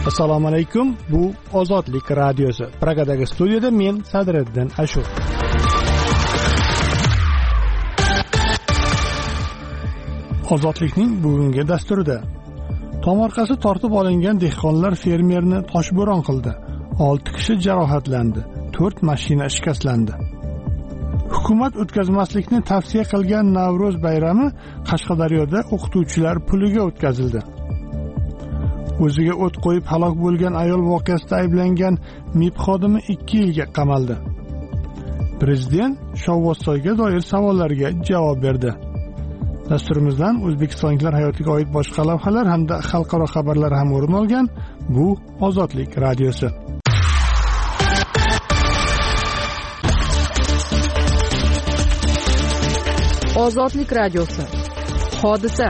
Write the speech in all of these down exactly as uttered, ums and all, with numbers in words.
Assalomu alaykum. Bu Ozodlik radiosi. Pragadagi studiyada men Sadriddin Ashur. Ozodlikning bugungi dasturida tomorqasi tortib olingan dehqonlar fermerni toshbo'ron qildi. olti kishi jarohatlandi, to'rt mashina shikastlandi. Hukumat o'tkazmaslikni tavsiya qilgan Navro'z bayrami Qashqadaryoda o'qituvchilar puliga o'tkazildi. O'ziga o't qo'yib halok bo'lgan ayol voqeasida ayblangan MIB xodimi ikki yilga qamaldi. Prezident Shovvozsoyga doir savollarga javob berdi. Dasturimizdan o'zbekistonliklar hayotiga oid boshqa lavhalar hamda xalqaro xabarlar ham o'rin olgan. Bu Ozodlik radiosi. Ozodlik radiosi. Hodisa.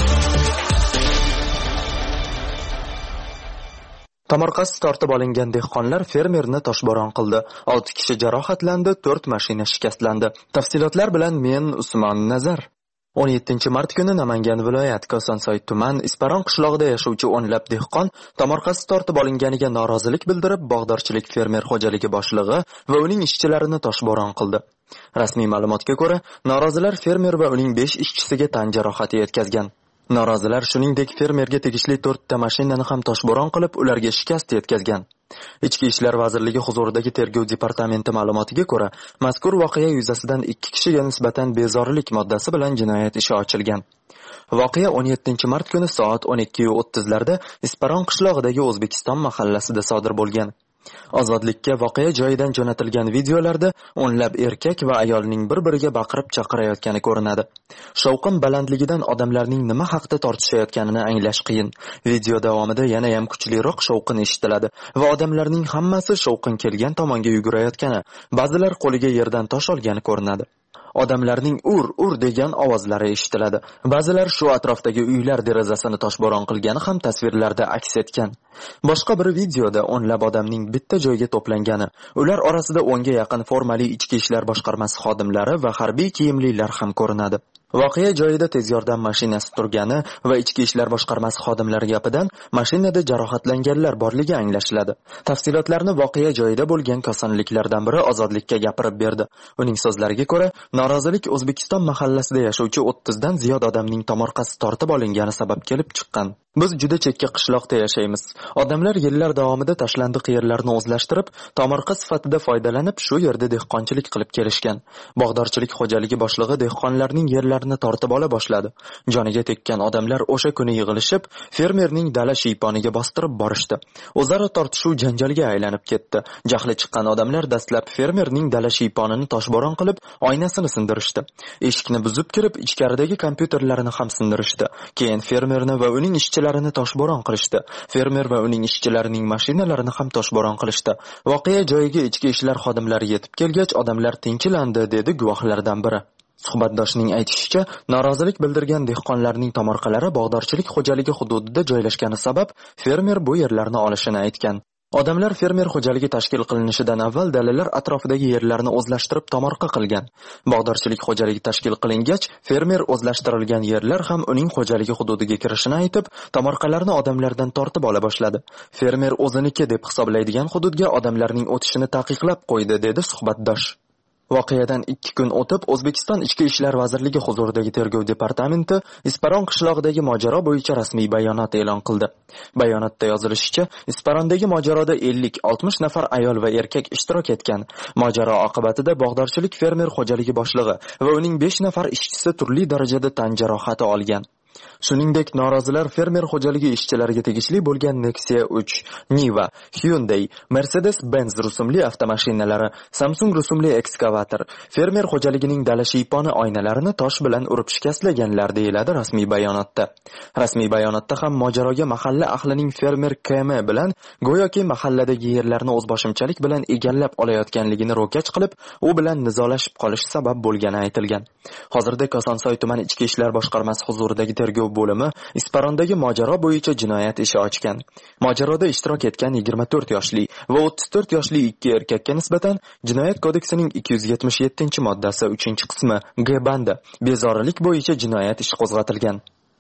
Tomorqasi tortib olingan dehqonlar fermerni toshbo'ron qildi. olti kishi jarohatlandi, to'rt mashina shikastlandi. Tafsilotlar bilan men Usmon Nazar. o'n yettinchi mart kuni Namangan viloyat Kosonsoy tuman Isparon qishlog'ida yashovchi o'nlab dehqon tomorqasi tortib olinganiga norozilik bildirib, bog'dorchilik fermer xo'jaligi boshlig'i va uning ishchilarini toshbo'ron qildi. Rasmiy ma'lumotga ko'ra, norozilar fermer va uning besh ishchisiga tan jarohati yetkazgan. Norozilar shuningdek fermerga tegishli to'rtta mashinani ham toshbo'ron qilib, ularga shikast yetkazgan. Ichki ishlar vazirligi huzuridagi tergov departamenti ma'lumotiga ko'ra, mazkur voqea yuzasidan ikki kishiga nisbatan bezorilik moddasi bilan jinoyat ishi ochilgan. Voqea o'n yettinchi mart kuni soat o'n ikki o'ttiz larda Isparon qishlog'idagi O'zbekiston mahallasida sodir bo'lgan. Ozodlikka voqea joyidan jo'natilgan videolarda o'nlab erkak va ayolning bir-biriga baqirib chaqirayotgani ko'rinadi. Shovqin balandligidan odamlarning nima haqda tortishayotganini anglash qiyin. Video davomida yana ham kuchliroq shovqin eshitiladi va odamlarning hammasi shovqin kelgan tomonga yugurayotgani, ba'zilar qo'liga yerdan tosh olgani ko'rinadi. Odamlarning ur ur degan ovozlari eshitiladi. Ba'zilar shu atrofdagi uylar derazasini toshbo'ron qilgani ham tasvirlarda aks etgan. Boshqa bir videoda o'nlab odamning bitta joyga to'plangani, ular orasida o'nga yaqin formali ichki ishlar boshqarmasi xodimlari va harbiy kiyimlilar ham ko'rinadi. Voqea joyida tez yordam mashinasi turgani va ichki ishlar boshqarmasi xodimlari gapidan mashinada jarohatlanganlar borligi anglashiladi. Tafsilotlarni voqea joyida bo'lgan kosonliklardan biri Ozodlikka gapirib berdi. Uning so'zlariga ko'ra, norozilik O'zbekiston mahallasida yashovchi o'ttiz dan ziyod odamning tomorqasi tortib olingani sabab kelib chiqqan. Biz juda chekka qishloqda yashaymiz. Odamlar yillar davomida tashlandiq yerlarni o'zlashtirib, tomorqa sifatida foydalanib, shu yerda dehqonchilik qilib kelishgan. Bog'dorchilik xo'jaligi boshlig'i dehqonlarning yerlarini tortib ola boshladi. Joniga tekkan odamlar o'sha kuni yig'ilishib, fermerning dala shiyponiga bostirib borishdi. O'zaro tortishuv janjalga aylanib ketdi. Jahli chiqqan odamlar dastlab fermerning dala shiyponini toshbo'ron qilib, oynasini sindirishdi. Eshikni buzib kirib, ichkaridagi kompyuterlarini ham sindirishdi. Keyin fermerni va uning ishchi larini toshbo'ron qilishdi. Fermer va uning ishchilarining mashinalarini ham toshbo'ron qilishdi. Voqea joyiga ichki ishlar xodimlari yetib kelgach, odamlar tinchilandi, dedi guvohlardan biri. Suhbatdoshning aytishicha, norozilik bildirgan dehqonlarning tomorqalari bog'dorchilik xo'jaligi hududida joylashgani sabab fermer bu yerlarni olishini aytgan. Odamlar fermer xo'jaligi tashkil qilinishidan avval dalalar atrofidagi yerlarni o'zlashtirib tomorqa qilgan. Bog'dorchilik xo'jaligi tashkil qilingach, fermer o'zlashtirilgan yerlar ham uning xo'jaligi hududiga kirishini aytib, tomorqalarni odamlardan tortib ola boshladi. Fermer o'ziniki deb hisoblaydigan hududga odamlarning o'tishini taqiqlab qo'ydi, dedi suhbatdosh. Voqeadan ikki kun o'tib, O'zbekiston Ichki ishlar vazirligi huzuridagi tergov departamenti Isparon qishlog'idagi mojaro bo'yicha rasmiy bayonot e'lon qildi. Bayonotda yozilishicha, Isparondagi mojaroda ellik oltmish nafar ayol va erkak ishtirok etgan. Mojaro oqibatida bog'dorchilik fermer xo'jaligi boshlig'i va uning besh nafar ishchisi turli darajada tan jarohati olgan. Shuningdek, norozilar fermer xo'jaligi ishchilariga tegishli bo'lgan Nexia uch, Niva, Hyundai, Mercedes-Benz rusumli avtomashinalari, Samsung rusumli ekskavator, fermer xo'jaligining dala shiyponi oynalarini tosh bilan urib shikastlaganlar, deyiladi rasmiy bayonotda. Rasmiy bayonotda ham mojaroga mahalla ahlining fermer K M bilan go'yoki mahalladagi yerlarni o'zboshimchalik bilan egallab olayotganligini ro'kach qilib, u bilan nizolashib qolish sabab bo'lgani aytilgan. Hozirda Kosonsoy tuman ichki ishlar boshqarmasi huzuridagi tergov bo'limi Isparondagi mojaro bo'yicha jinoyat ishi ochgan. Mojaroda ishtirok etgan yigirma to'rt yoshli va o'ttiz to'rt yoshli ikki erkakka nisbatan Jinoyat kodeksining ikki yuz yetmish yettinchi moddasi uchinchi qismi G bandi bezorilik bo'yicha jinoyat ishi qo'zg'atilgan.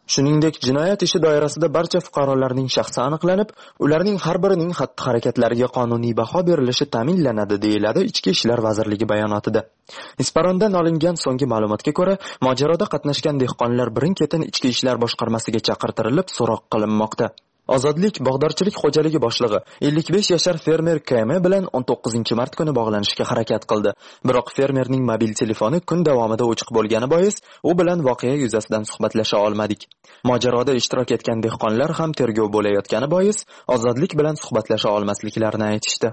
Shuningdek, jinoyat ishi doirasida barcha fuqarolarning shaxsi aniqlanib, ularning har birining xatti-harakatlariga qonuniy baho berilishi ta'minlanadi, deyiladi Ichki ishlar vazirligi bayonotida. Isparondan olingan so'nggi ma'lumotga ko'ra, mojaroda qatnashgan dehqonlar birin-ketin Ichki ishlar boshqarmasiga chaqirtirilib, so'roq qilinmoqda. Ozodlik bog'dorchilik xo'jaligi boshlig'i ellik besh yashar fermer K M bilan o'n to'qqizinchi mart kuni bog'lanishga harakat qildi. Biroq fermerning mobil telefoni kun davomida o'chiq bo'lgani bois, u bilan voqea yuzasidan suhbatlasha olmadik. Mojaroda ishtirok etgan dehqonlar ham tergov bo'layotgani bois, Ozodlik bilan suhbatlasha olmasliklarini aytishdi.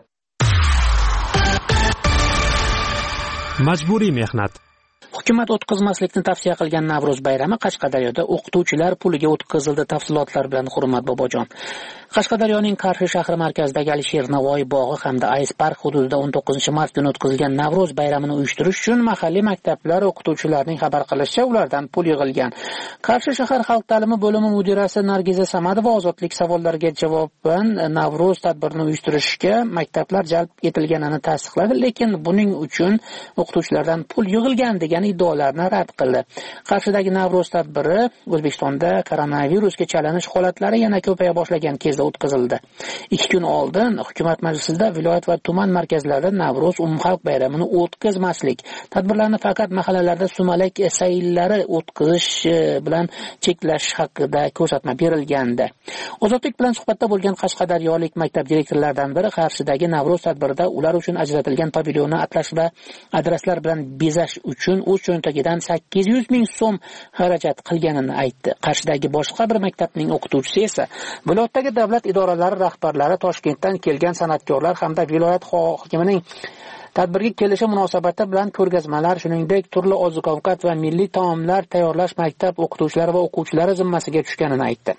Majburiy mehnat. Hukumat o'tkazmaslikni tavsiya qilgan Navro'z bayrami Qashqadaryoda o'qituvchilar puliga o'tkazildi. Tafsilotlar bilan Hurmat Bobojon. Qashqadaryoning Qarshi shahri markazidagi Alisher Navoiy bog'i hamda Ice Park hududida o'n to'qqizinchi mart kuni o'tkazilgan Navro'z bayramini uyushtirish uchun mahalliy maktablar o'qituvchilarining xabar qilishicha, ulardan pul yig'ilgan. Qarshi shahar xalq ta'limi bo'limi mudirasi Nargiza Samadova Ozodlik savollariga javoban Navro'z tadbirini uyushtirishga maktablar jalb etilganini tasdiqladi, lekin buning uchun o'qituvchilardan pul yig'ilgan degan iddaolarni rad qildi. Qarshidagi Navro'z tadbiri O'zbekistonda koronavirusga chalinish holatlari yana ko'paya boshlagan kezda o'tkazildi. ikki kun oldin hukumat majlisida viloyat va tuman markazlarida Navro'z umumxalq bayramini o'tkazmaslik, tadbirlarni faqat mahallalarda sumalak sayillari o'tkazish bilan cheklash haqida ko'rsatma berilgandi. Ozodlik bilan suhbatda bo'lgan qashqadaryolik maktab direktorlaridan biri Qarshidagi Navro'z tadbirida ular uchun ajratilgan pavilyonni atlas va adreslar bilan bezash uchun o'z cho'ntagidan sakkiz yuz ming so'm xarajat qilganini aytdi. Qarshidagi boshqa bir maktabning o'qituvchisi esa viloyatdagi davlat idoralari rahbarlari, Toshkentdan kelgan san'atkorlar hamda viloyat hokimining tadbirga kelishi munosabati bilan ko'rgazmalar, shuningdek turli oziq-ovqat va milliy taomlar tayyorlash maktab o'qituvchilari va o'quvchilari zimmasiga tushganini aytdi.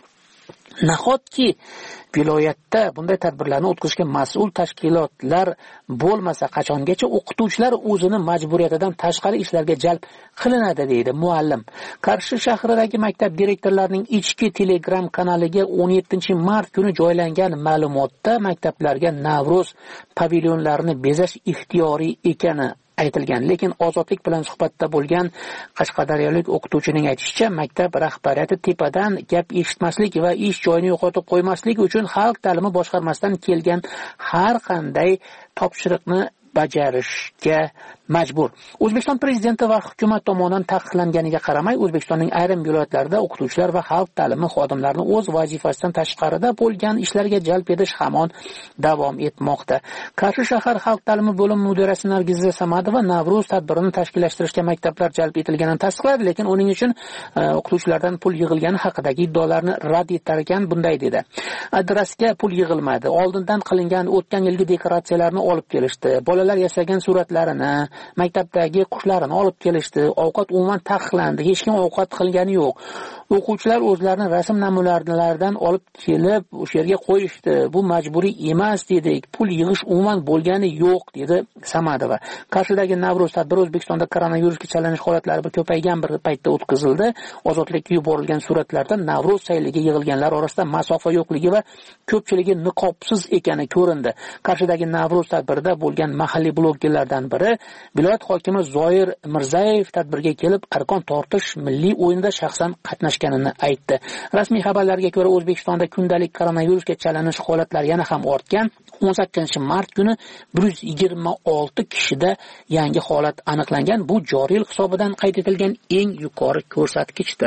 Nahotki viloyatda bunday tadbirlarni o'tkazishga mas'ul tashkilotlar bo'lmasa, qachongacha o'qituvchilar o'zini majburiyatidan tashqari ishlarga jalb qilinadi, deydi muallim. Qarshi shahridagi maktab direktorlarining ichki Telegram kanaliga o'n yettinchi mart kuni joylangan ma'lumotda maktablarga Navro'z pavilyonlarini bezash ixtiyoriy ekani aytilgan, lekin Ozodlik bilan suhbatda bo'lgan qashqadaryolik o'qituvchining aytishicha, maktab rahbariyati tepadan gap eshitmaslik va ish joyini yo'qotib qo'ymaslik uchun xalq ta'limi boshqarmasidan kelgan har qanday topshiriqni bajarishga majbur. O'zbekiston prezidenti va hukumat tomonidan taqiqlanganiga qaramay, O'zbekistonning ayrim viloyatlarida o'qituvchilar va xalq ta'limi xodimlarini o'z vazifasidan tashqarida bo'lgan ishlarga jalb etish hamon davom etmoqda. Qarshi shahar xalq ta'limi bo'limi mudirasi Nargiza Samadova Navro'z tadbirini tashkillashtirishga maktablar jalb etilganini tasdiqladi, lekin uning uchun o'qituvchilardan pul yig'ilgani haqidagi iddaolarni rad etar ekan, bunday dedi. Adresga pul yig'ilmadi. Oldindan qilingan o'tgan yilgi dekoratsiyalarni olib kelishdi. Bolalar yasagan suratlarini, maktabdagi qushlarni olib kelishdi. Ovqat umuman taqiqlandi. Hech kim ovqat qilgani yo'q. O'quvchilar o'zlarining rasm namunalaridan olib kelib o'sha yerga qo'yishdi. Bu majburiy emas dedik. Pul yig'ish umuman bo'lgani yo'q, dedi Samadova. Qarshidagi Navro'z tadbiri O'zbekistonda koronavirusga chalinish holatlari bir ko'paygan bir paytda o'tkazildi. Ozodlikka yuborilgan suratlarda Navro'z sayliga yig'ilganlar orasida masofa yo'qligi va ko'pchiligi niqobsiz ekani ko'rindi. Qarshidagi Navro'z tadbirida bo'lgan mahalliy blogerlardan biri viloyat hokimi Zoir Mirzayev tadbirga kelib arqon tortish milliy o'yinida shaxsan qatnashganini aytdi. Rasmiy xabarlarga ko'ra, O'zbekistonda kundalik koronavirusga chalinish holatlari yana ham ortgan. o'n sakkizinchi mart kuni bir yuz yigirma olti kishida yangi holat aniqlangan. Bu joriy yil hisobidan qayd etilgan eng yuqori ko'rsatkichdir.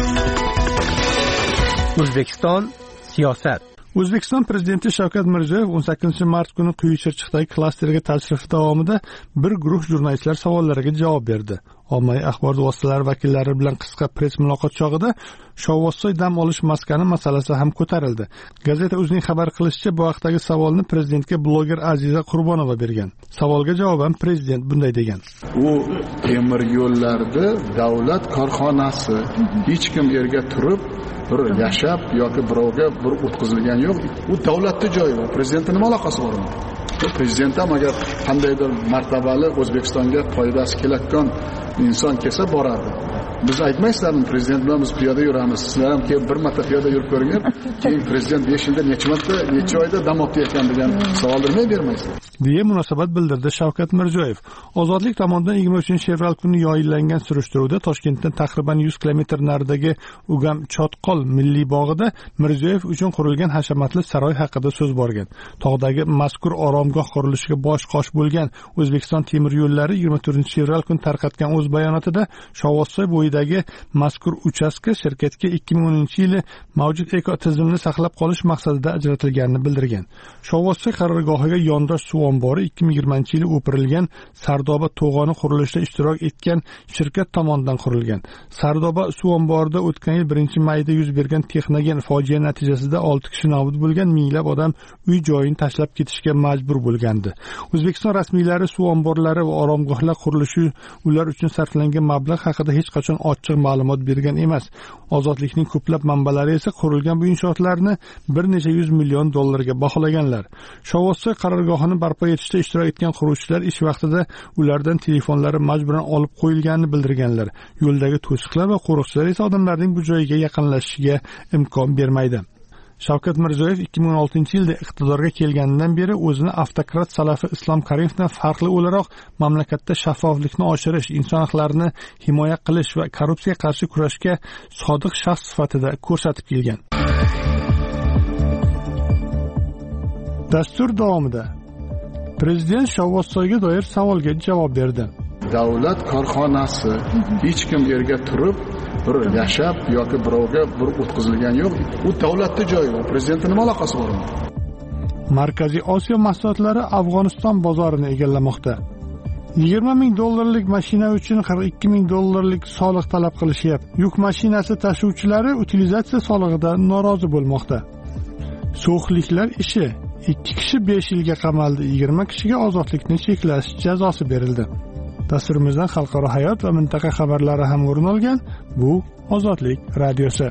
O'zbekiston siyosat. O'zbekiston prezidenti Shavkat Mirziyoyev o'n sakkizinchi mart kuni Quyi Chirchiqdagi klasterga tashrifi davomida bir guruh jurnalistlar savollariga javob berdi. Ommaviy axborot vositalari vakillari bilan qisqa press muloqot chog'ida Shovvozsoy dam olish maskani masalasi ham ko'tarildi. Gazeta o'zining xabar qilishicha, bu vaqtdagi savolni prezidentga bloger Aziza Qurbonova bergan. Savolga javoban prezident bunday degan: U temir yo'llarda davlat korxonasi, hech kim yerga turib bir yashab yoki birovga bir o'tkazilgan yo'q. U davlatning joyi, u prezidentning nima aloqasi bor unda? Prezident ham agar qandaydir martabali O'zbekistonga foydasi kelayotgan inson kelsa boradi. biz aytmaysizlarmi prezident bilan biz piyoda yuramiz, sizlar ham kelib bir marta piyoda yurib ko'ringlar, keyin prezident besh yilda necha marta necha oyda dam olibdi ekan degan savolni nima bermaysizlar deya munosabat bildirdi Shavkat Mirziyoyev. Ozodlik tomonidan yigirma uchinchi fevral kuni yoyillangan surishtiruvda Toshkentdan taqriban yuz kilometr naridagi Ugam Chotqol milliy bog'ida Mirziyoyev uchun qurilgan hashamatli saroy haqida so'z borgan. Tog'dagi mazkur oromgoh qurilishiga bosh qosh bo'lgan O'zbekiston temir yo'llari yigirma to'rtinchi fevral kuni tarqatgan o'z bayonotida Shovvozsoy bo'yidagi mazkur uchastka shirkatga ikki ming o'ninchi yili mavjud ekotizimni saqlab qolish maqsadida ajratilganini bildirgan. Shovvozsoy qarorgohiga yondosh suv ombori ikki ming yigirmanchi yili o'pirilgan Sardoba to'g'oni qurilishida ishtirok etgan shirkat tomonidan qurilgan. Sardoba suv omborida o'tgan yil birinchi mayda yuz bergan texnogen fojia natijasida olti kishi nobud bo'lgan, minglab odam uy joyini tashlab ketishga majbur bo'lgandi. O'zbekiston rasmiylari suv omborlari va oromgohlar qurilishi ular uchun sarflangan mablag' haqida hech qachon ochiq ma'lumot bergan emas. Ozodlikning ko'plab manbalari esa qurilgan bu inshootlarni bir necha yuz million dollarga baholaganlar. Shovvozsoy qarorgohini barpo etishda ishtirok etgan quruvchilar ish vaqtida ulardan telefonlari majburan olib qo'yilganini bildirganlar. Yo'ldagi to'siqlar va qo'riqchilar esa odamlarning bu joyga yaqinlashishiga imkon bermaydi. Shavkat Mirziyoyev ikki ming o'n oltinchi yilda iqtidorga kelganidan beri o'zini avtokrat Salafi Islom Karimovdan farqli o'laroq mamlakatda shaffoflikni oshirish, inson huquqlarini himoya qilish va korrupsiyaga qarshi kurashga sodiq shaxs sifatida ko'rsatib kelgan. Dastur davomida Prezident Shovvozsoyga doir savolga javob berdi. Davlat korxonasi hech kim yerga turib bir yashab yoki birovga bir o'tkazilgan yo'q. U davlatning joyi, u prezidentning nima aloqasi bor? Markaziy Osiyo mahsulotlari Afg'oniston bozorini egallamoqda. yigirma ming dollarlik mashina uchun qirq ikki ming dollarlik soliq talab qilishyapti. Yuk mashinasi tashuvchilari utilizatsiya solig'idan norozi bo'lmoqda. So'xliklar ishi ikki kishi besh yilga qamaldi, yigirma kishiga ozodlikni cheklash jazosi berildi. Dasturimizdan xalqaro hayot va mintaqa xabarlari ham o'rin olgan. Bu Ozodlik radiosi.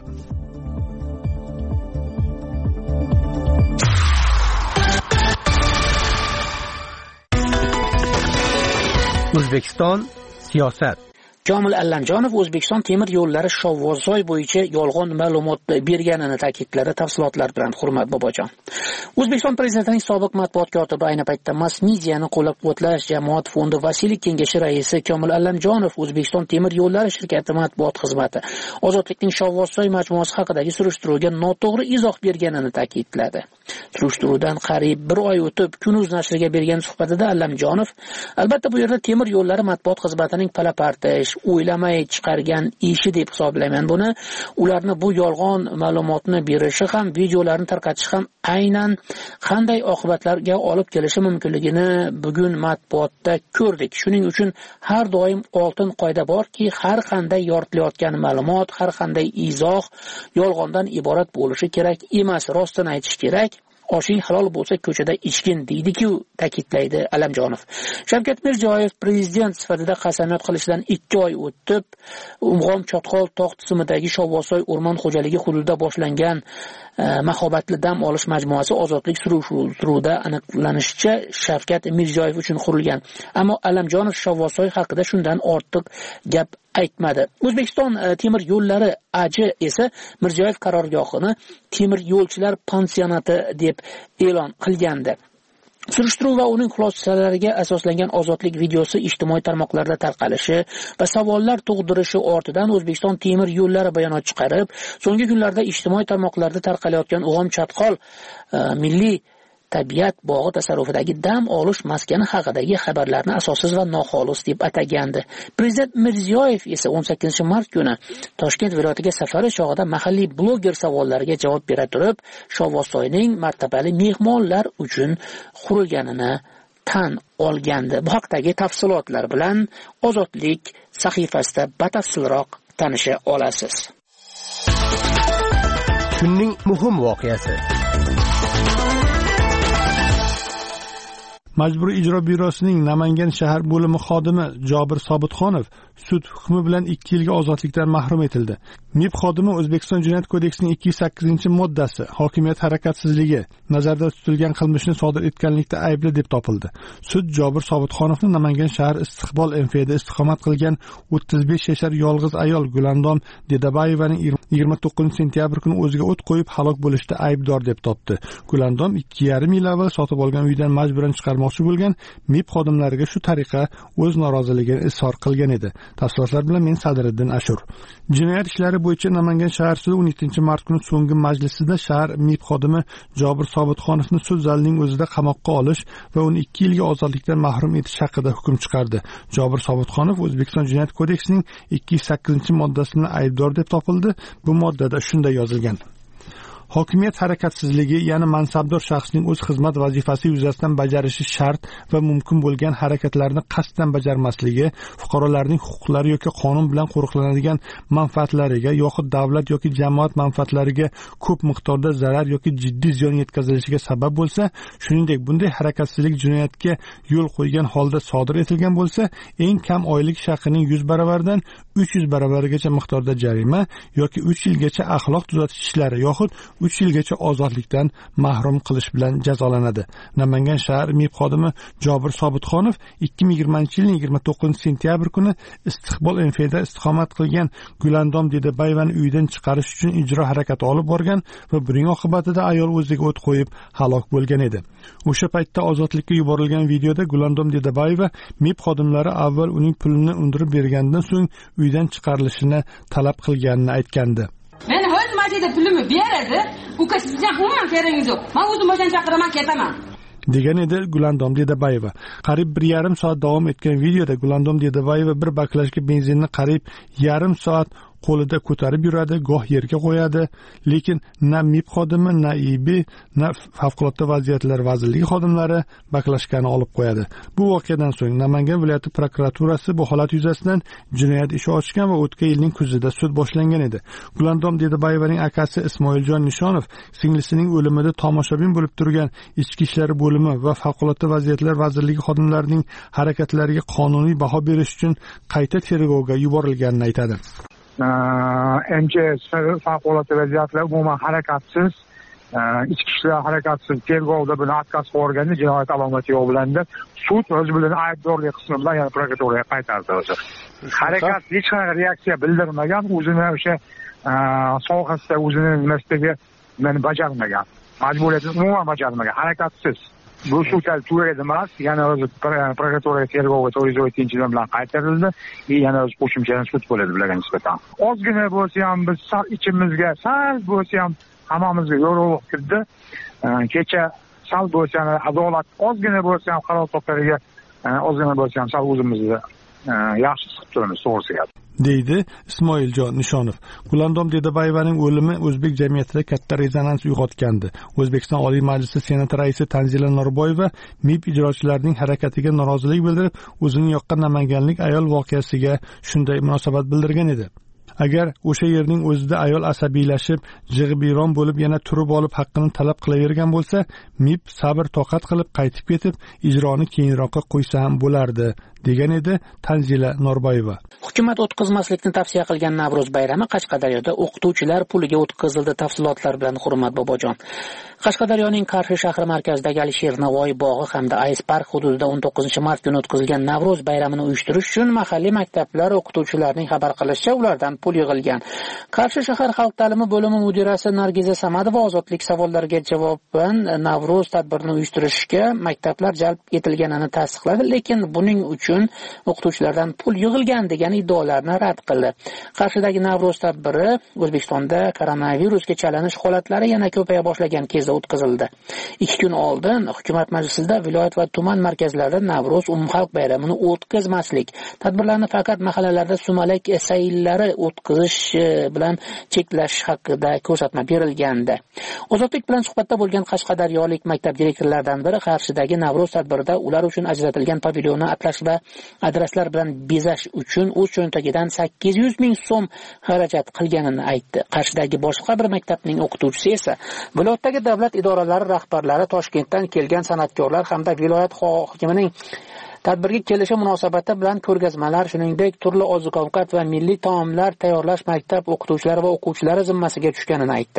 O'zbekiston siyosat. Komil Allamjonov O'zbekiston temir yo'llari Shovvozsoy bo'yicha yolg'on ma'lumot berganini ta'kidladi. Tafsilotlar bilan Hurmat Bobojon. O'zbekiston prezidentining sobiq matbuot kotibi, ayni paytda Mass Mediani qo'llab-quvvatlash jamoat fondi vasiylik kengashi raisi Komil Allamjonov O'zbekiston temir yo'llari shirkati matbuot xizmati Ozodlikning Shovvozsoy majmuasi haqidagi surishtiruvga noto'g'ri izoh berganini ta'kidladi. Surishtiruvdan qariyb bir oy o'tib Kunuz nashriga bergan suhbatida Allamjonov, albatta bu yerda temir yo'llari matbuot xizmatining palapartish, o'ylamay chiqargan ishi deb hisoblayman buni. Ularni bu yolg'on ma'lumotni berishi ham, videolarni tarqatishi ham aynan qanday oqibatlarga olib kelishi mumkinligini bugun matbuotda ko'rdik. Shuning uchun har doim oltin qoida borki, har qanday yoritilayotgan ma'lumot, har qanday izoh yolg'ondan iborat bo'lishi kerak emas, rostini aytish kerak. Oshing halol bo'lsa ko'chada ichgin deydi-ku, ta'kidlaydi Allamjonov. Shavkat Mirziyoyev prezident sifatida qasamyod qilishdan ikki oy o'tib, Umg'om Chotqol tog' tizimidagi Shovvozsoy o'rmon xo'jaligi hududida boshlangan mahobatli dam olish majmuasi ozodlik surishtiruvida aniqlanishicha Shavkat Mirziyoyev uchun qurilgan. Ammo Allamjonov Shovvozsoy haqida shundan ortiq gap aytmadi. O'zbekiston temir yo'llari aji esa Mirziyoyev qarorgohini temir yo'lchilar pansionati deb e'lon qilgandi. Surishtiruv va uning xulosalariga asoslangan ozodlik videosi ijtimoiy tarmoqlarda tarqalishi va savollar tug'dirishi ortidan O'zbekiston temir yo'llari bayonot chiqarib, so'nggi kunlarda ijtimoiy tarmoqlarda tarqalayotgan Ug'om Chotqol milliy tabiat bog'i tasarrufidagi dam olish maskani haqidagi xabarlarni asossiz va noxolis deb atagandi. Prezident Mirziyoyev esa o'n sakkizinchi mart kuni Toshkent viloyatiga safari chog'ida mahalliy bloger savollariga javob bera turib, Shovvozsoyning martabali mehmonlar uchun qurilganini tan olgandi. Bu haqdagi tafsilotlar bilan Ozodlik sahifasida batafsilroq tanisha olasiz. Kunning muhim voqeasi. Majburiy ijro byurosining Namangan shahar bo'limi xodimi Jobir Sobitxonov sud hukmi bilan ikki yilga ozodlikdan mahrum etildi. MIB xodimi O'zbekiston Jinoyat kodeksining ikki yuz sakkizinchi moddasi hokimiyat harakatsizligi nazarda tutilgan qilmishni sodir etganlikda aybli deb topildi. Sud Jobir Sobitxonovni Namangan shahar Istiqbol M F da istiqomat qilgan o'ttiz besh yashar yolg'iz ayol Gulandom Dedabayevaning yigirma to'qqizinchi sentyabr kuni o'ziga o't qo'yib halok bo'lishda aybdor deb topdi. Gulandom ikki yarim yil avval sotib olgan uydan majburan chiqarmoqchi bo'lgan MIB xodimlariga shu tariqa o'z noroziligini izhor qilgan edi. Tafsilotlar bilan men Sadiriddin Ashur. Jinoyat ishlari bo'yicha Namangan shahar sudi o'n yettinchi mart kuni so'nggi majlisida shahar MIB xodimi Jobir Sobitxonovni sud zalining o'zida qamoqqa olish va uni ikki yilga ozodlikdan mahrum etish haqida hukm chiqardi. Jobir Sobitxonov O'zbekiston Jinoyat kodeksining ikki yuz sakkizinchi moddasini aybdor deb topildi. Bu moddada shunday yozilgan: hokimiyat harakatsizligi, ya'ni mansabdor shaxsning o'z xizmat vazifasi yuzasidan bajarishi shart va mumkin bo'lgan harakatlarni qasddan bajarmasligi, fuqarolarning huquqlari yoki qonun bilan qo'riqlanadigan manfaatlariga yoxud davlat yoki jamoat manfaatlariga ko'p miqdorda zarar yoki jiddiy ziyon yetkazilishiga sabab bo'lsa, shuningdek bunday harakatsizlik jinoyatga yo'l qo'ygan holda sodir etilgan bo'lsa, eng kam oylik shaqining yuz baravaridan uch yuz baravarigacha miqdorda jarima yoki uch yilgacha axloq tuzatish ishlari yoxud uch yilgacha ozodlikdan mahrum qilish bilan jazolanadi. Namangan shahar MIB xodimi Jobir Sobitxonov ikki ming yigirmanchi yilning yigirma to'qqizinchi sentyabr kuni Istiqbol M F da istiqomat qilgan Gulandom Dedabayevani uydan chiqarish uchun ijro harakati olib borgan va buning oqibatida ayol o'ziga o't qo'yib halok bo'lgan edi. O'sha paytda ozodlikka yuborilgan videoda Gulandom Dedabayeva MIB xodimlari avval uning pulini undirib bergandan so'ng uydan chiqarilishini talab qilganini aytgandi. Men o'z majida pulimni beradi, u sizdan umuman keragingiz yo'q. Men o'zim boshdan chaqiraman, ketaman. degan edi Gulandom Dedabayeva. Qariyb bir yarim soat davom etgan videoda Gulandom Dedabayeva bir baklashka benzinni qariyb yarim soat qo'lida ko'tarib yuradi, goh yerga qo'yadi, lekin na MIB xodimi, na I B, na favqulodda vaziyatlar vazirligi xodimlari baklashkani olib qo'yadi. Bu voqeadan so'ng Namangan viloyati prokuraturasi bu holat yuzasidan jinoyat ishi ochgan va o'tgan yilning kuzida sud boshlangan edi. Gulandom Dedabayevaning akasi Ismoiljon Nishonov singlisining o'limida tomoshabin bo'lib turgan ichki ishlar bo'limi va favqulodda vaziyatlar vazirligi xodimlarining harakatlariga qonuniy baho berish uchun qayta tergovga yuborilganini aytadi. M J S favqulodda vaziyatlar umuman harakatsiz, ichki ishlar harakatsiz tergovda buni отказ qo'yilganda jinoyat alomati yo'q bilanda sud o'z bilan aybdorlik qismi bilan yana prokuraturaga qaytardi. O'zi harakat hech qanaqa reaksiya bildirmagan, o'zini o'sha sohasida o'zini nimasidagi meni bajarmagan, majburiyatini umuman bajarmagan, harakatsiz. Bu sud tugagan emas, yana o'zi prokuraturaga tergovga to'rt yuz o'ttinchi bilan qaytarildi. Yana o'zi qo'shimcha sud bo'ladi bularga nisbatan. Ozgina bo'lsa ham biz sal ichimizga, sal bo'lsa ham hammamizga yorug'lik kirdi. Kecha sal bo'lsa ham adolat, ozgina bo'lsa ham qaror topariga, ozgina bo'lsa ham sal o'zimizni yaxshi his qilib turamiz, to'g'risi deydi Ismoiljon Nishonov. Gulandom Dedabayevaning o'limi o'zbek jamiyatida katta rezonans uyg'otgandi. O'zbekiston Oliy Majlisi Senati raisi Tanzila Norboyeva MIB ijrochilarining harakatiga norozilik bildirib, o'zining yoqqan namanganlik ayol voqeasiga shunday munosabat bildirgan edi. Agar o'sha yerning o'zida ayol asabiylashib, jig'ibiyron bo'lib yana turib olib haqqini talab qilavergan bo'lsa, MIB sabr toqat qilib qaytib ketib, ijroni keyinroqqa qo'ysa ham bo'lardi, degan edi Tanzila Norboyeva. Hukumat o'tkazmaslikni tavsiya qilgan Navro'z bayrami Qashqadaryoda o'qituvchilar puliga o'tkazildi. Tafsilotlar bilan Hurmat Bobojon. Qashqadaryoning Qarshi shahri markazidagi Alisher Navoiy bog'i hamda Ice Park hududida o'n to'qqizinchi mart kuni o'tkazilgan Navro'z bayramini uyushtirish uchun mahalliy maktablar o'qituvchilarining xabar qilishicha ulardan pul yig'ilgan. Qarshi shahar xalq ta'limi bo'limi mudirasi Nargiza Samadova ozodlik savollariga javoban Navro'z tadbirini uyushtirishga maktablar jalb etilganini tasdiqladi, lekin buning uchun o'qituvchilardan pul yig'ilgan degan iddaolarni rad qildi. Qarshidagi Navro'z tadbiri O'zbekistonda koronavirusga chalinish holatlari yana ko'paya boshlagan kezda o'tkazildi. ikki kun oldin hukumat majlisida viloyat va tuman markazlarida Navro'z umumxalq bayramini o'tkazmaslik, tadbirlarni faqat mahallalarda sumalak sayillari o'tkazish bilan cheklash haqida ko'rsatma berilgandi. Ozodlik bilan suhbatda bo'lgan qashqadaryolik maktab direktorlaridan biri Qarshidagi Navro'z tadbirida ular uchun ajratilgan pavilyonni atlash va adreslar bilan bezash uchun o'z cho'ntagidan sakkiz yuz ming so'm xarajat qilganini aytdi. Qarshidagi boshqa bir maktabning o'qituvchisi esa viloyatdagi davlat idoralari rahbarlari, Toshkentdan kelgan san'atkorlar hamda viloyat hokimining Tadbirga kelishi munosabati bilan ko'rgazmalar, shuningdek turli oziq-ovqat va milliy taomlar tayyorlash maktab o'qituvchilari va o'quvchilari zimmasiga tushganini aytdi.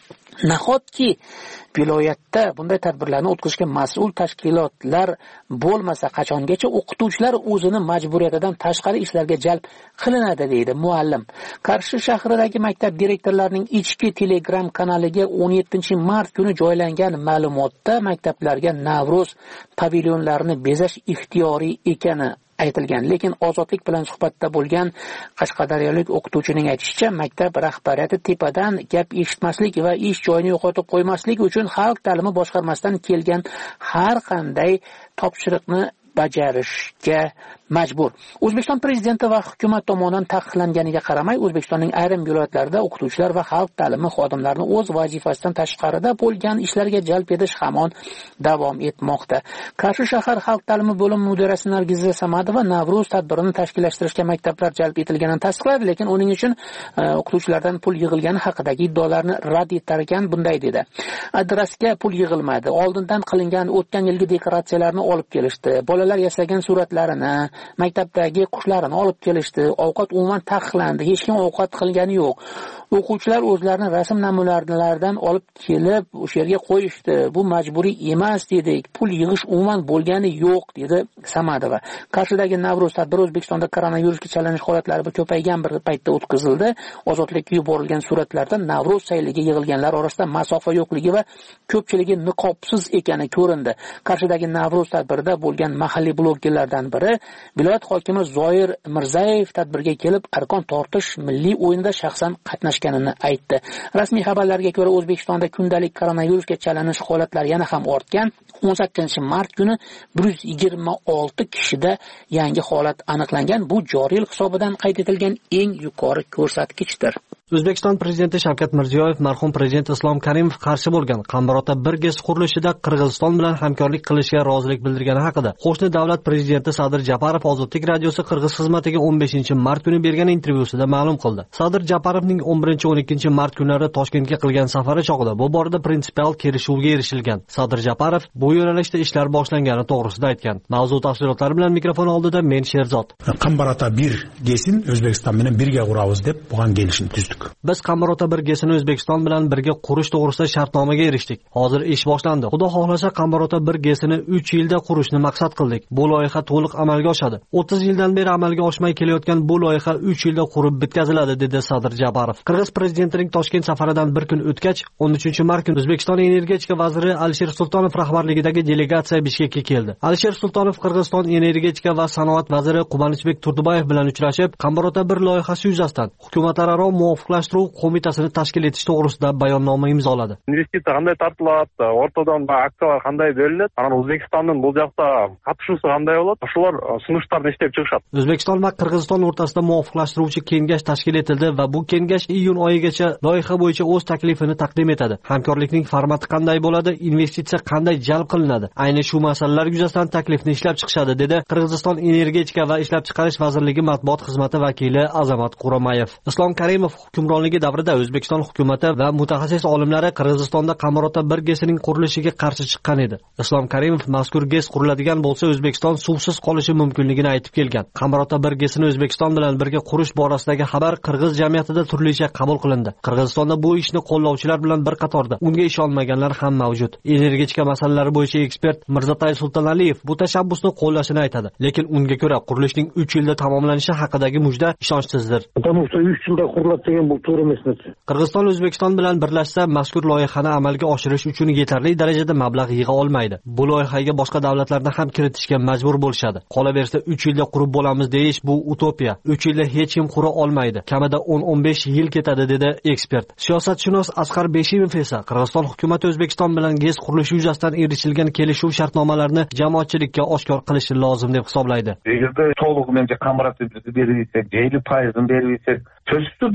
Nahotki viloyatda bunday tadbirlarni o'tkazishga mas'ul tashkilotlar bo'lmasa, qachongacha o'qituvchilar o'zini majburiyatidan tashqari ishlarga jalb qilinadi, deydi muallim. Qarshi shahridagi maktab direktorlarining ichki Telegram kanaliga o'n yettinchi mart kuni joylangan ma'lumotda maktablarga Navro'z pavilyonlarini bezash ixtiyoriy ekani aytilgan, lekin Ozodlik bilan suhbatda bo'lgan qashqadaryolik o'qituvchining aytishicha, maktab rahbariyati tepadan gap eshitmaslik va ish joyini yo'qotib qo'ymaslik uchun xalq ta'limi boshqarmasidan kelgan har qanday topshiriqni bajarishga majbur. O'zbekiston prezidenti va hukumat tomonidan taqiqlanganiga qaramay, O'zbekistonning ayrim viloyatlarida o'qituvchilar va xalq ta'limi xodimlarini o'z vazifasidan tashqarida bo'lgan ishlarga jalb etish hamon davom etmoqda. Qarshi shahar xalq ta'limi bo'limi mudirasi Nargiza Samadova Navro'z tadbirini tashkillashtirishga maktablar jalb etilganini tasdiqladi, lekin uning uchun o'qituvchilardan pul yig'ilgani haqidagi iddaolarni rad etar ekan. Bunday dedi: adresga pul yig'ilmadi. Oldindan qilingan o'tgan yilgi dekoratsiyalarni olib kelishdi. Bolalar yasagan suratlarini, maktabdagi qushlarni olib kelishdi. Ovqat umuman taqiqlandi. Hech kim ovqat qilgani yo'q. O'quvchilar o'zlarining rasm namunalaridan olib kelib o'sha yerga qo'yishdi. Bu majburiy emas dedik. Pul yig'ish umuman bo'lgani yo'q, dedi Samadova. Qarshidagi Navro'z tadbiri O'zbekistonda koronavirusga chalinish holatlari ko'paygan bir paytda o'tkazildi. Ozodlikka yuborilgan suratlarda Navro'z sayliga yig'ilganlar orasida masofa yo'qligi va ko'pchiligi niqobsiz ekani ko'rindi. Qarshidagi Navro'z tadbirida bo'lgan mahalliy blogerlardan biri viloyat hokimi Zoir Mirzayev tadbirga kelib arqon tortish milliy o'yinida shaxsan qatnashganini aytdi. Rasmiy xabarlarga ko'ra, O'zbekistonda kundalik koronavirusga chalinish holatlari yana ham ortgan. o'n sakkizinchi mart kuni bir yuz yigirma olti kishida yangi holat aniqlangan. Bu joriy yil hisobidan qayd etilgan eng yuqori ko'rsatkichdir. O'zbekiston prezidenti Shavkat Mirziyoyev marhum prezident Islom Karimov qarshi bo'lgan Qambarota bir GES qurilishida Qirg'iziston bilan hamkorlik qilishga rozilik bildirgani haqida qo'shni davlat prezidenti Sadir Japarov Ozodlik radiosi Qirg'iz xizmatiga o'n beshinchi mart kuni bergan intervyusida ma'lum qildi. Sadir Japarovning o'n birinchi o'n ikkinchi mart kunlari Toshkentga qilgan safari chog'ida bu borada prinsipial kelishuvga erishilgan. Sadir Japarov bu yo'nalishda ishlar boshlangani to'g'risida aytgan. Mavzu tafsilotlari bilan mikrofon oldida men Sherzod. Qambarota bir GESin O'zbekiston bilan birga quramiz deb bo'lgan kelishim tuzdik. Biz Qambarota bir GESini O'zbekiston bilan birga qurish to'g'risida shartnomaga erishdik. Hozir ish boshlandi. Xudo xohlasa Qambarota bir GESini uch yilda qurishni maqsad qildik. Bu loyiha to'liq amalga oshadi. o'ttiz yildan beri amalga oshmay kelayotgan bu loyiha uch yilda qurib bitkaziladi, dedi Sadir Japarov. Qirg'iz prezidentining Toshkent safaridan bir kun o'tgach, o'n uchinchi mart kuni O'zbekiston energetika vaziri Alisher Sultonov rahbarligidagi delegatsiya Bishkekka keldi. Alisher Sultonov Qirg'iziston energetika va sanoat vaziri Qubanchbek Turdubayev bilan uchrashib, Qambarota bir loyihasi yuzasidan hukumatlararo muvofiqlashtirish qo'mitasini tashkil etish to'g'risida bayonnoma imzoladi. Investitsiya qanday tortiladi, o'rtadan aksiyalar qanday beriladi, ana O'zbekistonning bu yoqda qatnashuvi qanday bo'ladi, shular sunishlarni ishlab chiqishadi. O'zbekiston va Qirg'iziston o'rtasida muvofiqlashtiruvchi kengash tashkil etildi va bu kengash iyun oyigacha loyiha bo'yicha o'z taklifini taqdim etadi. Hamkorlikning formati qanday bo'ladi, investitsiya qanday jalb qilinadi, ayni shu masalalar yuzasidan taklifni ishlab chiqishadi, dedi Qirg'iziston energetika va ishlab chiqarish vazirligi matbuot xizmati vakili Azamat Quramayev. Islom Karimov hukmronligi davrida O'zbekiston hukumati va mutaxassis olimlari Qirg'izistonda Qambarota bir GESining qurilishiga qarshi chiqqan edi. Islom Karimov mazkur GES quriladigan bo'lsa O'zbekiston suvsiz qolishi mumkinligini aytib kelgan. Qambarota bir GESini O'zbekiston bilan birga qurish borasidagi xabar qirg'iz jamiyatida turlicha qabul qilindi. Qirg'izistonda bu ishni qo'llovchilar bilan bir qatorda unga ishonmaganlar ham mavjud. Energetika masalalari bo'yicha ekspert Mirzatay Sultonaliyev bu tashabbusni qo'llashini aytadi, lekin unga ko'ra qurilishning uch yilda tamomlanishi haqidagi mujda ishonchsizdir. Потому что uch yilda quriladi degan bu to'g'ri emas. Qirg'iziston O'zbekiston bilan birlashsa mazkur loyihani amalga oshirish uchun yetarli darajada mablag' yig'a olmaydi. Bu loyihaga boshqa davlatlarni ham kiritishga majbur bo'lishadi. Qolaversa uch yilda qurib bo'lamiz deyish bu utopiya. uch yilda hech kim qura olmaydi. Kamida o'n o'n besh yil ketadi, dedi ekspert. Siyosatshunos Asqar Beshimov esa Qirg'iziston hukumati O'zbekiston bilan GES qurilishi yuzasidan erishilgan kelishuv shartnomalarini jamoatchilikka oshkor qilishi lozim deb hisoblaydi. Agarda to'liq menga Qambarota berib, ellik foiz berib, söz turdi bu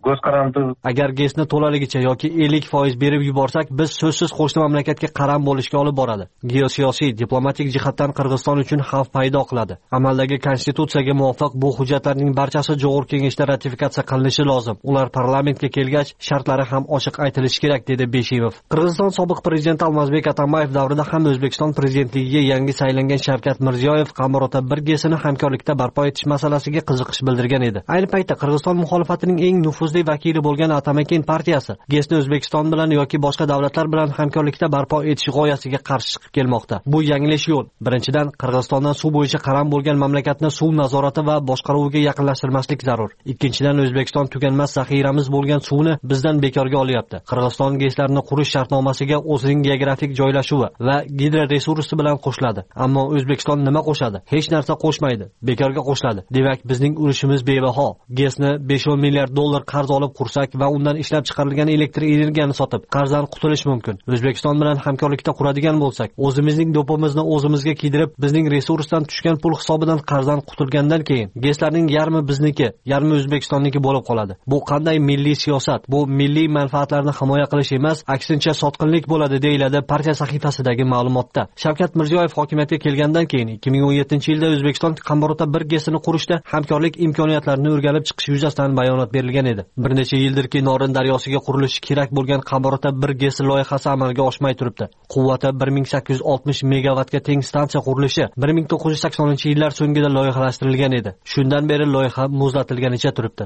ko'z qaramsiz. Agar GESni to'laligicha yoki ellik foiz berib yuborsak, biz so'zsiz qo'shni mamlakatga qaram bo'lishga olib boradi. Geosiyosiy, diplomatik jihatdan Qirg'iziston uchun xavf paydo qiladi. Amaldagi konstitutsiyaga muvofiq bu hujjatlarning barchasi Jo'g'ir kengashda ratifikatsiya qilinishi lozim. Ular parlamentga kelgach, shartlari ham ochiq aytilishi kerak, dedi Beshimov. Qirg'iziston sobiq prezidenti Almazbek Atambayev davrida ham O'zbekiston prezidentligiga yangi saylangan Shavkat Mirziyoyev Qambarota bir GESini hamkorlikda barpo etish masalasiga qiziqish bildirgan edi. Ayni paytda Qirg'iziston muxolifatining eng nufuzli vakili bo'lgan Atamaken partiyasi GESni O'zbekiston bilan yoki boshqa davlatlar bilan hamkorlikda barpo etish g'oyasiga qarshi chiqib kelmoqda. Bu yanglish yo'l. Birinchidan, Qirg'izistondan suv bo'yicha qaram bo'lgan mamlakatni suv nazorati va boshqaruviga yaqinlashtirmaslik zarur. Ikkinchidan, O'zbekiston tuganmas zaxiramiz bo'lgan suvni bizdan bekorga olyapti. Qirg'iziston GESlarni qurish shartnomasiga o'zining geografik joylashuvi va gidroresursi bilan qo'shiladi. Ammo O'zbekiston nima qo'shadi? Hech narsa qo'shmaydi. Bekorga qo'shiladi. Demak, bizning urushimiz bebaho. GESni besh o'n milliard dollar qarz olib qursak va undan ishlab chiqarilgan elektr energiyani sotib, qarzdan qutulish mumkin. O'zbekiston bilan hamkorlikda quradigan bo'lsak, o'zimizning do'pimizni o'zimizga kiydirib, bizning resursdan tushgan pul hisobidan qarzdan qutulgandan keyin GESlarning yarmi bizniki, yarmi O'zbekistonniki bo'lib qoladi. Bu qanday milliy siyosat? Bu milliy manfaatlarni himoya qilish emas, aksincha sotqinlik bo'ladi, deyiladi partiya sahifasidagi ma'lumotda. Shavkat Mirziyoyev hokimiyatga kelgandan keyin ikki ming o'n yettinchi yilda O'zbekiston Qambarota bir GESini qurishda hamkorlik imkoniyatlarini o'rganib chiqish yuzasidan bayonot berilgan edi. Bir necha yildirki Norin daryosiga qurilishi kerak bo'lgan Qambarota bir GES loyihasi amalga oshmay turibdi. Quvvati bir ming sakkiz yuz oltmish megavatga teng stansiya qurilishi bir ming to'qqiz yuz saksoninchi yillar so'ngida loyihalashtirilgan edi. Shundan beri loyiha muzlatilganicha turibdi.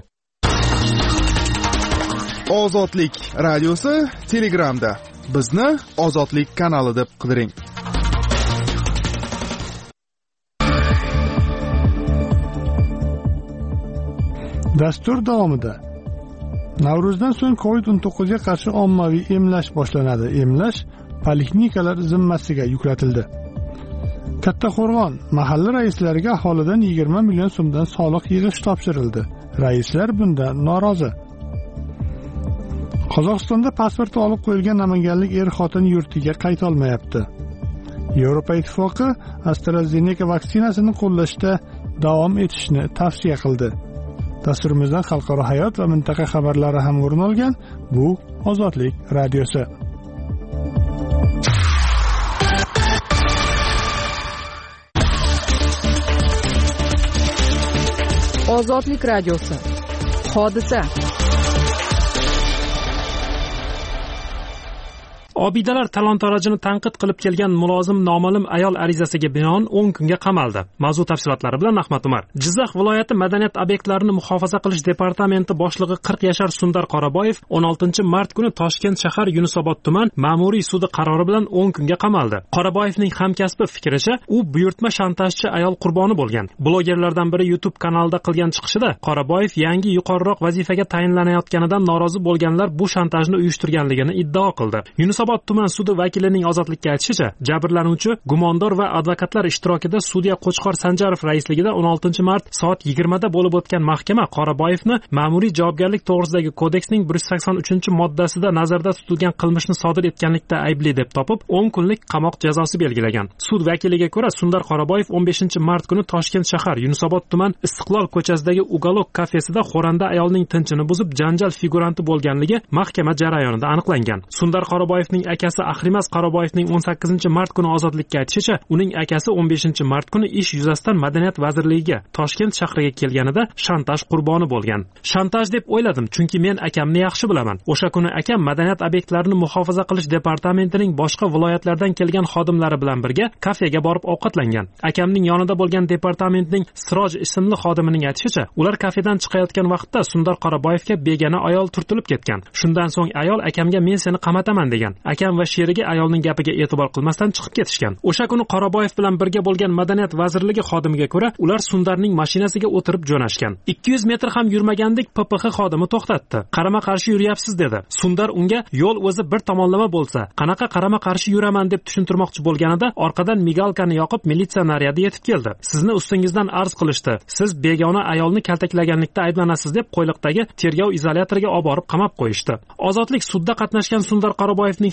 Ozodlik radiosi Telegramda. Bizni Ozodlik kanali deb qidiring. Dastur davomida Navro'zdan so'ng kovid o'n to'qqiz ga qarshi ommaviy emlash boshlanadi. Emlash poliklinikalar zimmasiga yuklatildi. Kattaqo'rg'on mahalla raislariga aholidan yigirma million so'mdan soliq yig'ish topshirildi. Raislar bundan norozi. Qozog'istonda pasporti olib qo'yilgan namanganlik er-xotin yurtiga qayta olmayapti. Yevropa Ittifoqi AstraZeneca vaksinasini qo'llashda davom etishni tavsiya qildi. Dasturimizdan xalqaro hayot va mintaqa xabarlari ham o'rin olgan. Bu Ozodlik radiosi. Ozodlik radiosi. Hodisa. Obidalar talon-torojini tanqid qilib kelgan mulozim noma'lum ayol arizasiga binoan o'n kunga qamaldi. Mavzu tafsilotlari bilan Ahmad Umar. Jizzax viloyati madaniyat obyektlarini muhofaza qilish departamenti boshlig'i qirq yashar Sundar Qoraboyev o'n oltinchi mart kuni Toshkent shahar Yunusobod tuman ma'muriy sudi qarori bilan o'n kunga qamaldi. Qoraboyevning hamkasbi fikricha, u buyurtma shantajchi ayol qurboni bo'lgan. Blogerlardan biri YouTube kanalida qilgan chiqishida Qoraboyev yangi yuqoriroq vazifaga tayinlanayotganidan norozi bo'lganlar bu shantajni uyushtirganligini iddao qildi. Yunusobod tuman sudi vakilining ozodlikka aytishicha, jabrlanuvchi gumondor va advokatlar ishtirokida sudya Qo'chqor Sanjarov raisligida o'n oltinchi mart soat yigirmada bo'lib o'tgan mahkama Qoraboyevni ma'muriy javobgarlik to'g'risidagi kodeksning bir yuz sakson uchinchi moddasida nazarda tutilgan qilmishni sodir etganlikda aybli deb topib, o'n kunlik qamoq jazosi belgilagan. Sud vakiliga ko'ra, Sundar Qoraboyev o'n beshinchi mart kuni Toshkent shahar Yunusobod tuman Istiqlol ko'chasidagi Ugalok kafesida xoranda ayolning tinchini buzib, janjal figuranti bo'lganligi mahkama jarayonida aniqlangan. Sundar Qoraboyevning akasi Ahrimas Qoraboyevning o'n sakkizinchi mart kuni ozodlikka aytishicha, uning akasi o'n beshinchi mart kuni ish yuzasidan Madaniyat vazirligiga Toshkent shahriga kelganida shantaj qurboni bo'lgan. Shantaj deb o'yladim, chunki men akamni yaxshi bilaman. O'sha kuni akam madaniyat obyektlarini muhofaza qilish departamentining boshqa viloyatlardan kelgan xodimlari bilan birga kafega borib ovqatlangan. Akamning yonida bo'lgan departamentning Siroj ismli xodimining aytishicha, ular kafedan chiqayotgan vaqtda Sundar Qoraboyevga begona ayol turtilib ketgan. Shundan so'ng ayol akamga men seni qamataman degan. Akam va sherigi ayolning gapiga e'tibor qilmasdan chiqib ketishgan. O'sha kuni Qoraboyev bilan birga bo'lgan Madaniyat vazirligi xodimiga ko'ra, ular Sundarning mashinasiga o'tirib jo'nashgan. ikki yuz metr ham yurmagandik P P X xodimi to'xtatdi. Qarama-qarshi yuryapsiz dedi. Sundar unga yo'l o'zi bir tomonlama bo'lsa, qanaqa qarama-qarshi yuraman deb tushuntirmoqchi bo'lganida orqadan migalkani yoqib militsiya naryadi yetib keldi. Sizni ustingizdan arz qilishdi. Siz begona ayolni kaltaklaganlikda ayblanasiz deb qo'yliqdagi tergov izolyatoriga olib borib qamab qo'yishdi. Ozodlik sudda qatnashgan Sundar Qoraboyevning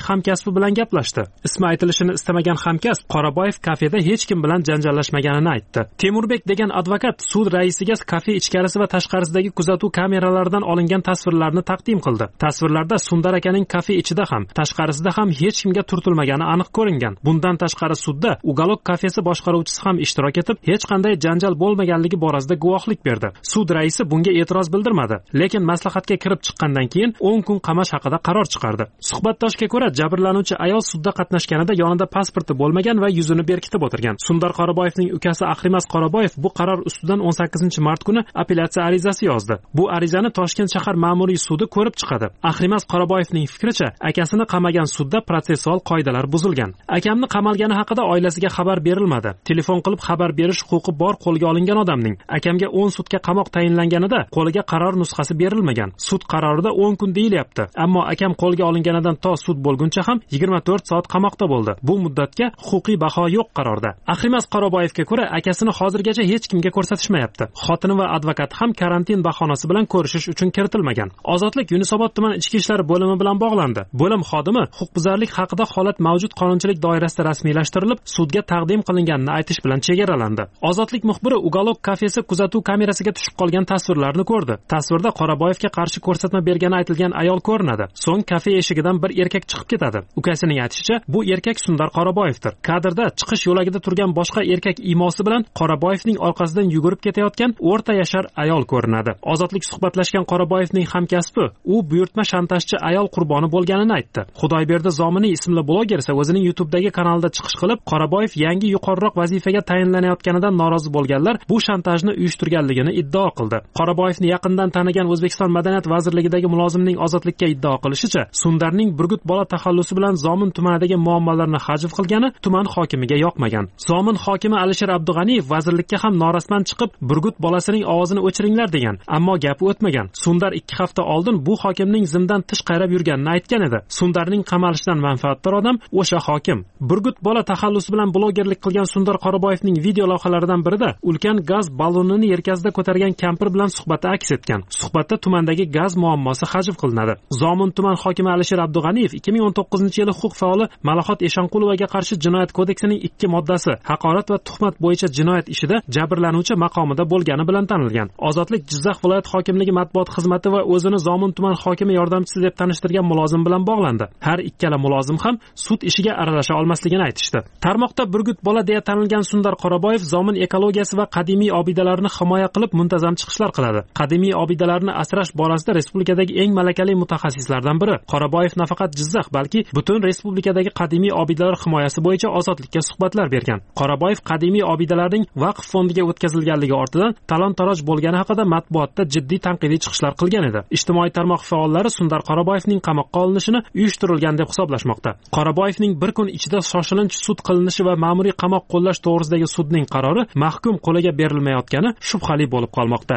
hamkasbi bilan gaplashdi. Ismi aytilishini istamagan hamkasb Qoraboyev kafeda hech kim bilan janjallashmaganini aytdi. Temurbek degan advokat sud raisiga kafe ichkarisi va tashqarisidagi kuzatuv kameralaridan olingan tasvirlarni taqdim qildi. Tasvirlarda Sundar akaning kafe ichida ham, tashqarisida ham hech kimga turtilmagani aniq ko'ringan. Bundan tashqari sudda Ugalok kafesi boshqaruvchisi ham ishtirok etib, hech qanday janjal bo'lmaganligi borasida guvohlik berdi. Sud raisi bunga e'tiroz bildirmadi, lekin maslahatga kirib chiqqandan keyin o'n kun qamash haqida qaror chiqardi. Suhbatdoshga ko'ra, jabrlanuvchi ayol sudda qatnashganida yonida pasporti bo'lmagan va yuzini berkitib o'tirgan. Sundar Qoraboyevning ukasi Ahrimas Qoraboyev bu qaror ustidan o'n sakkizinchi mart kuni apellyatsiya arizasi yozdi. Bu arizani Toshkent shahar ma'muriy sudi ko'rib chiqadi. Ahrimas Qoraboyevning fikricha, akasini qamagan sudda protsessual qoidalar buzilgan. Akamni qamalgani haqida oilasiga xabar berilmadi. Telefon qilib xabar berish huquqi bor qo'lga olingan odamning akamga o'n sutka qamoq tayinlanganida qo'liga qaror nusxasi berilmagan. Sud qarorida o'n kun deyilyapti. Ammo akam qo'lga olinganidan to sud bo'lguncha ham yigirma to'rt soat qamoqda bo'ldi. Bu muddatga huquqiy baho yo'q qarorda. Ahrimas Qoraboyevga ko'ra, akasini hozirgacha hech kimga ko'rsatishmayapti. Xotini va advokati ham karantin bahonasi bilan ko'rishish uchun kiritilmagan. Ozodlik Yunusobod tuman ichki ishlar bo'limi bilan bog'landi. Bo'lim xodimi huquqbuzarlik haqida holat mavjud qonunchilik doirasida rasmiylashtirilib, sudga taqdim qilinganini aytish bilan chegaralandi. Ozodlik muxbiri Ugalok kafesi kuzatuv kamerasiga tushib qolgan tasvirlarni ko'rdi. Tasvirda Qoraboyevga qarshi ko'rsatma bergani aytilgan ayol ko'rinadi. So'ng kafe eshigidan bir erkak chiqib ketadi. Ukasining aytishicha, bu erkak Sundar Qoraboyevdir. Kadrda chiqish yo'lagida turgan boshqa erkak imosi bilan Qoraboyevning orqasidan yugurib ketayotgan o'rta yashar ayol ko'rinadi. Ozodlik suhbatlashgan Qoraboyevning hamkasbi u buyurtma shantajchi ayol qurboni bo'lganini aytdi. Xudoyberdi Zominiy ismli bloger esa o'zining YouTube'dagi kanalida chiqish qilib, Qoraboyev yangi yuqoriroq vazifaga tayinlanayotganidan norozi bo'lganlar bu shantajni uyushtirganligini iddao qildi. Qoraboyevni yaqindan tanigan O'zbekiston Madaniyat vazirligidagi mulozimning Ozodlikka iddao qilishicha, Sundarning Burgut bola taxallusi bilan Zomin tumanidagi muammolarni hajv qilgani tuman hokimiga yoqmagan. Zomin hokimi Alisher Abdug'aniyev vazirlikka ham norasman chiqib, Burgut bolasining ovozini o'chiringlar degan, ammo gapi o'tmagan. Sundar ikki hafta oldin bu hokimning zimdan tish qayrab yurganini aytgan edi. Sundarning qamalishidan manfaatdor odam o'sha hokim. Burgut bola taxallusi bilan blogerlik qilgan Sundar Qoraboyevning video lavhalaridan birida ulkan gaz ballonini yelkasida ko'targan kampir bilan suhbati aks etgan. Suhbatda tumandagi gaz muammosi hajv qilinadi. Zomin tuman hokimi Alisher Abdug'aniyev ikki ming o'n to'qqizinchi yili huquq faoli Malahot Eshonqulovaga qarshi jinoyat kodeksining ikki moddasi haqorat va tuhmat bo'yicha jinoyat ishida jabrlanuvchi maqomida bo'lgani bilan tanilgan. Ozodlik Jizzax viloyat hokimligi matbuot xizmati va o'zini Zomin tuman hokimi yordamchisi deb tanishtirgan mulozim bilan bog'landi. Har ikkala mulozim ham sud ishiga aralasha olmasligini aytishdi. Tarmoqda Burgut bola deya tanilgan Sundar Qoraboyev Zomin ekologiyasi va qadimiy obidalarni himoya qilib muntazam chiqishlar qiladi. Qadimiy obidalarni asrash borasida respublikadagi eng malakali mutaxassislardan biri. Qoraboyev nafaqat Jizzax, balki butun respublikadagi qadimiy obidalar himoyasi bo'yicha Ozodlikka suhbatlar bergan. Qoraboyev qadimiy obidalarning vaqf fondiga o'tkazilganligi ortidan talon-taroj bo'lgani haqida matbuotda jiddiy tanqidiy chiqishlar qilgan edi. Ijtimoiy tarmoq faollari Sundar Qoraboyevning qamoqqa olinishini uyushtirilgan deb hisoblashmoqda. Qoraboyevning bir kun ichida shoshilinch sud qilinishi va ma'muriy qamoq qo'llash to'g'risidagi sudning qarori mahkum qo'liga berilmayotgani shubhali bo'lib qolmoqda.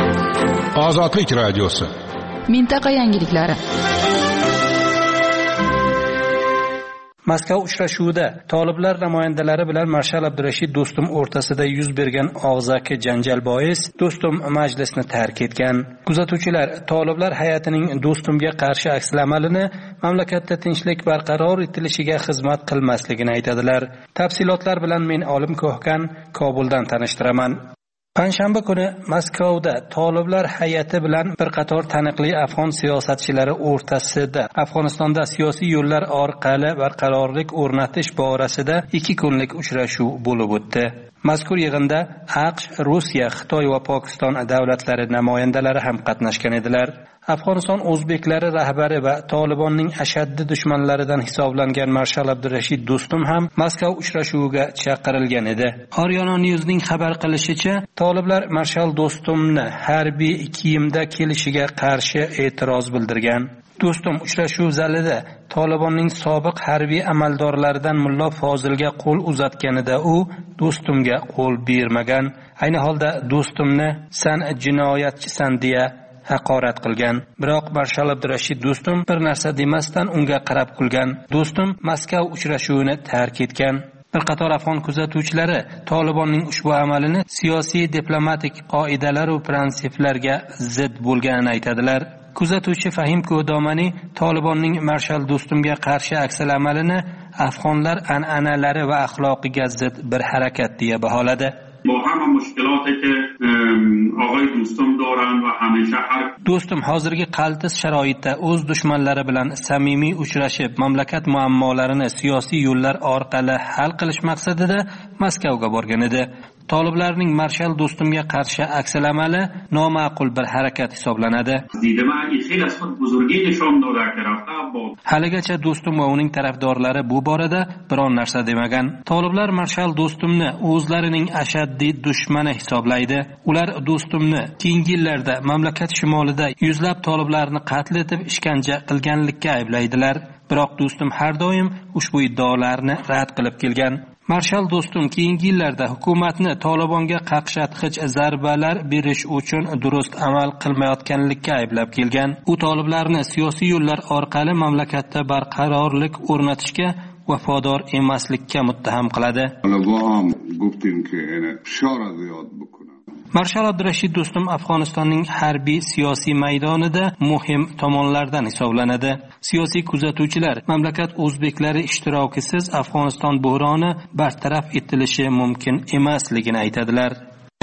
Ozodlik radiosi. Mintaqa yangiliklari. Moskva uchrashuvida toliblar namoyandalari bilan marshal Abdurashid Do'stum o'rtasida yuz bergan og'zaki janjal bois Do'stum majlisni tark etgan. Kuzatuvchilar toliblar hay'atining Do'stumga qarshi aksilamalini mamlakatda tinchlik barqaror etilishiga xizmat qilmasligini aytadilar. Tafsilotlar bilan men Olim Ko'hkan Kobuldan tanishtiraman. Panshanba kuni Moskvada toliblar hay'ati bilan bir qator taniqli afg'on siyosatchilari o'rtasida Afg'onistonda siyosiy yo'llar orqali barqarorlik o'rnatish borasida ikki kunlik uchrashuv bo'lib o'tdi. Mazkur yig'inda AQSh, Rossiya, Xitoy va Pokiston davlatlari namoyandalari ham qatnashgan edilar. Afg'oniston o'zbeklari rahbari va Tolibonning ashaddiy dushmanlaridan hisoblangan marshal Abdurashid Do'stum ham Moskva uchrashuviga chaqirilgan edi. Oryana News'ning xabar qilishicha, toliblar marshal Do'stumni harbiy kiyimda kelishiga qarshi e'tiroz bildirgan. Do'stum uchrashuv zalida Tolibonning sobiq harbiy amaldorlaridan Mullo Fozilga qo'l uzatganida u Do'stumga qo'l bermagan. Ayni holda Do'stumni "San jinoyatchisan" deya haqorat qilgan. Biroq marshal Abdurashid Do'stum bir narsa demasdan unga qarab kulgan. Do'stum Moskva uchrashuvini tark etgan. Bir qator afg'on kuzatuvchilari Tolibonning ushbu amalini siyosiy diplomatik qoidalar va prinsiplarga zid bo'lganini aytadilar. Kuzatuvchi Fahim Ko'domani Tolibonning Marshal Do'stumga qarshi aksal amalini afg'onlar an'analari va axloqiga zid bir harakat deya baholadi. با همه مشکلاتی که آقای دوستم دارن و همیشه هر do'stum hozirgi qaltis sharoitda o'z dushmanlari bilan samimiy uchrashib mamlakat muammolarini siyosiy yo'llar orqali hal qilish maqsadida Moskvaga borgan edi. Toliblarning Marshal Do'stumga qarshi aksal amali noma'qul bir harakat hisoblanadi. Haligacha Do'stum va uning tarafdorlari bu borada biron narsa demagan. Toliblar Marshal Do'stumni o'zlarining ashaddiy dushmani hisoblaydi. Ular Do'stumni keyingi yillarda mamlakat shimolida yuzlab toliblarni qatl etib ishkanja qilganlikka ayblaydilar. Biroq Do'stum har doim ushbu iddaolarni rad qilib kelgan. Marshal Do'stum keyingi yillarda hukumatni Tolibonga qaqshatqich zarbalar berish uchun durust amal qilmayotganlikka ayblab kelgan. U toliblarni siyosiy yo'llar orqali mamlakatda barqarorlik o'rnatishga vafodor emaslikka muttaham qiladi. Marshal Abdurashid Do'stum Afg'onistonning harbiy siyosiy maydonida muhim tomonlardan hisoblanadi. Siyosiy kuzatuvchilar mamlakat o'zbeklari ishtirokisiz Afg'oniston buhroni bartaraf etilishi mumkin emasligini aytadilar.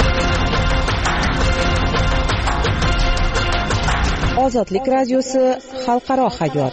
Ozodlik radiosi xalqaro hayot.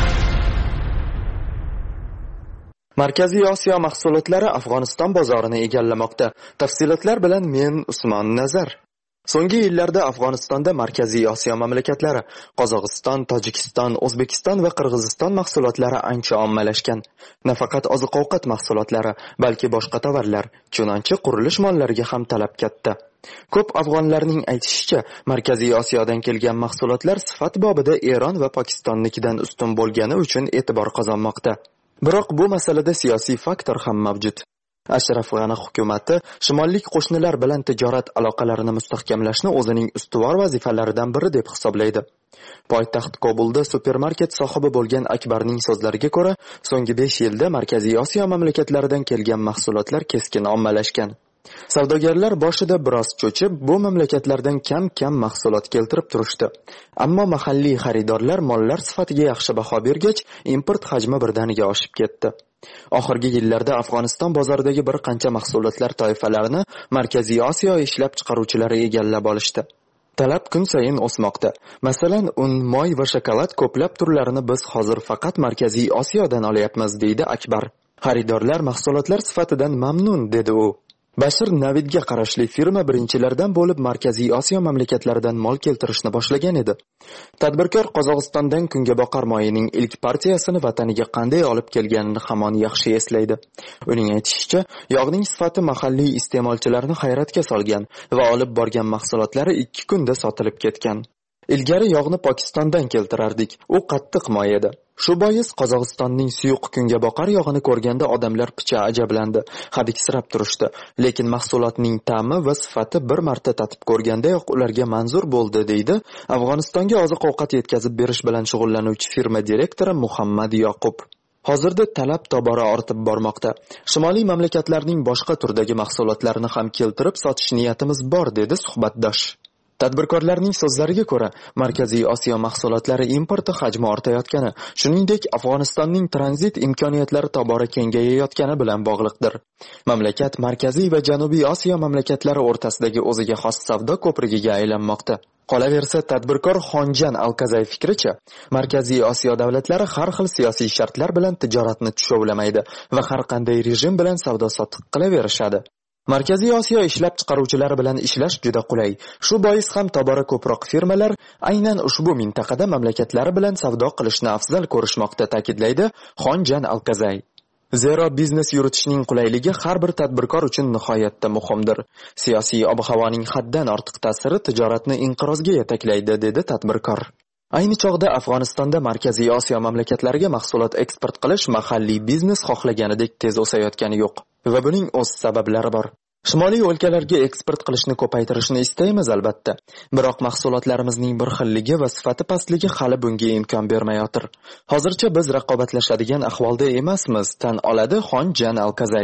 Markaziy Osiyo mahsulotlari Afg'oniston bozorini egallamoqda. Tafsilotlar bilan men Usmon Nazar. So'nggi yillarda Afg'onistonda Markaziy Osiyo mamlakatlari Qozog'iston, Tojikiston, O'zbekiston va Qirg'iziston mahsulotlari ancha ommalashgan. Nafaqat oziq-ovqat mahsulotlari, balki boshqa tovarlar, chunonchi qurilish mollariga ham talab katta. Ko'p afg'onlarning aytishicha, Markaziy Osiyodan kelgan mahsulotlar sifat bobida Eron va Pokistonnikidan ustun bo'lgani uchun e'tibor qozonmoqda. Biroq bu masalada siyosiy faktor ham mavjud. Ashraf G'ani hukumati shimollik qo'shnilar bilan tijorat aloqalarini mustahkamlashni o'zining ustuvor vazifalaridan biri deb hisoblaydi. Poytaxt Kobulda supermarket sohibi bo'lgan Akbarning so'zlariga ko'ra, so'nggi besh yilda Markaziy Osiyo mamlakatlaridan kelgan mahsulotlar keskin ommalashgan. Savdogarlar boshida biroz cho'chib, bu mamlakatlardan kam-kam mahsulot keltirib turishdi. Ammo mahalliy xaridorlar mollar sifatiga yaxshi baho bergach, import hajmi birdaniga oshib ketdi. Oxirgi yillarda Afg'oniston bozoridagi bir qancha mahsulotlar toifalarini Markaziy Osiyo ishlab chiqaruvchilari egallab olishdi. Talab kun sayin o'smoqda. Masalan, un, moy va shokolad ko'plab turlarini biz hozir faqat Markaziy Osiyodan olyapmiz, deydi Akbar. Xaridorlar mahsulotlar sifatidan mamnun, dedi u. Bashir Navidga qarashli firma birinchilardan bo'lib Markaziy Osiyo mamlakatlaridan mol keltirishni boshlagan edi. Tadbirkor Qozog'istondan kungaboqar moyining ilk partiyasini vataniga qanday olib kelganini hamon yaxshi eslaydi. Uning aytishicha, yog'ning sifati mahalliy iste'molchilarni hayratga solgan va olib borgan mahsulotlari ikki kunda sotilib ketgan. Ilgari yog'ni Pokistondan keltirardik. U qattiq moy edi. Shu bois Qozog'istonning suyuq kungaboqar yog'ini ko'rganda odamlar picha ajablandi, hadiksirab turishdi. Lekin mahsulotning ta'mi va sifati bir marta tatib ko'rgandayoq ularga manzur bo'ldi, deydi Afg'onistonga oziq-ovqat yetkazib berish bilan shug'ullanuvchi firma direktori Muhammad Yoqub. Hozirda talab tobora ortib bormoqda. Shimoliy mamlakatlarning boshqa turdagi mahsulotlarini ham keltirib sotish niyatimiz bor, dedi suhbatdosh. Tadbirkorlarning so'zlariga ko'ra, Markaziy Osiyo mahsulotlari importi hajmi ortayotgani, shuningdek Afg'onistonning tranzit imkoniyatlari tobora kengayayotgani bilan bog'liqdir. Mamlakat Markaziy va Janubiy Osiyo mamlakatlari o'rtasidagi o'ziga xos savdo ko'prigiga aylanmoqda. Qolaversa, tadbirkor Xonjan Alkazay fikricha, Markaziy Osiyo davlatlari har xil siyosiy shartlar bilan tijoratni tushovlamaydi va har qanday rejim bilan savdo-sotiq qilaverishadi. Markaziy Osiyo ishlab chiqaruvchilari bilan ishlash juda qulay. Shu bois ham tobora ko'proq firmalar aynan ushbu mintaqada mamlakatlari bilan savdo qilishni afzal ko'rishmoqda, ta'kidlaydi Xonjan Alkazay. Zero biznes yuritishning qulayligi har bir tadbirkor uchun nihoyatda muhimdir. Siyosiy ob-havoning haddan ortiq ta'siri tijoratni inqirozga yetaklaydi, dedi tadbirkor. Ayni chog'da Afg'onistonda Markaziy Osiyo mamlakatlariga mahsulot eksport qilish mahalliy biznes xohlaganidek tez o'sayotgani yo'q va buning o'z sabablari bor. Shimoliy o'lkalarga eksport qilishni ko'paytirishni istaymiz albatta, biroq mahsulotlarimizning bir xilligi va sifati pastligi hali bunga imkon bermayotir. Hozircha biz raqobatlashadigan ahvolda emasmiz, tan oladi Xonjan Alkazay.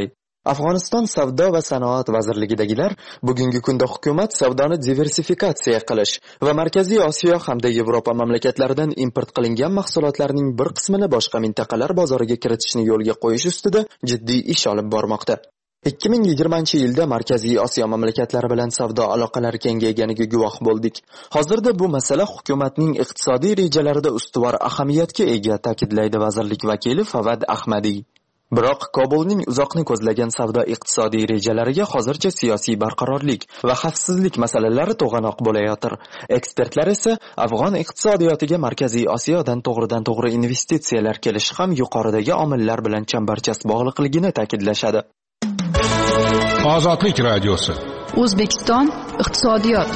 Afg'oniston Savdo va sanoat vazirligidagilar bugungi kunda hukumat savdoni diversifikatsiya qilish va Markaziy Osiyo hamda Yevropa mamlakatlaridan import qilingan mahsulotlarning bir qismini boshqa mintaqalar bozoriga kiritishni yo'lga qo'yish ustida jiddiy ish olib bormoqda. ikki ming yigirmanchi yilda Markaziy Osiyo mamlakatlari bilan savdo aloqalari kengayganiga guvoh bo'ldik. Hozirda bu masala hukumatning iqtisodiy rejalarida ustuvor ahamiyatga ega, ta'kidlaydi vazirlik vakili Favad Ahmadiy. Biroq Kobulning uzoqni ko'zlagan savdo iqtisodiy rejalariga hozircha siyosiy barqarorlik va xavfsizlik masalalari to'g'anoq bo'layotir. Ekspertlar esa afg'on iqtisodiyotiga Markaziy Osiyodan to'g'ridan-to'g'ri investitsiyalar kelishi ham yuqoridagi omillar bilan chambarchas bog'liqligini ta'kidlashadi. Ozodlik radiosi. O'zbekiston iqtisodiyot.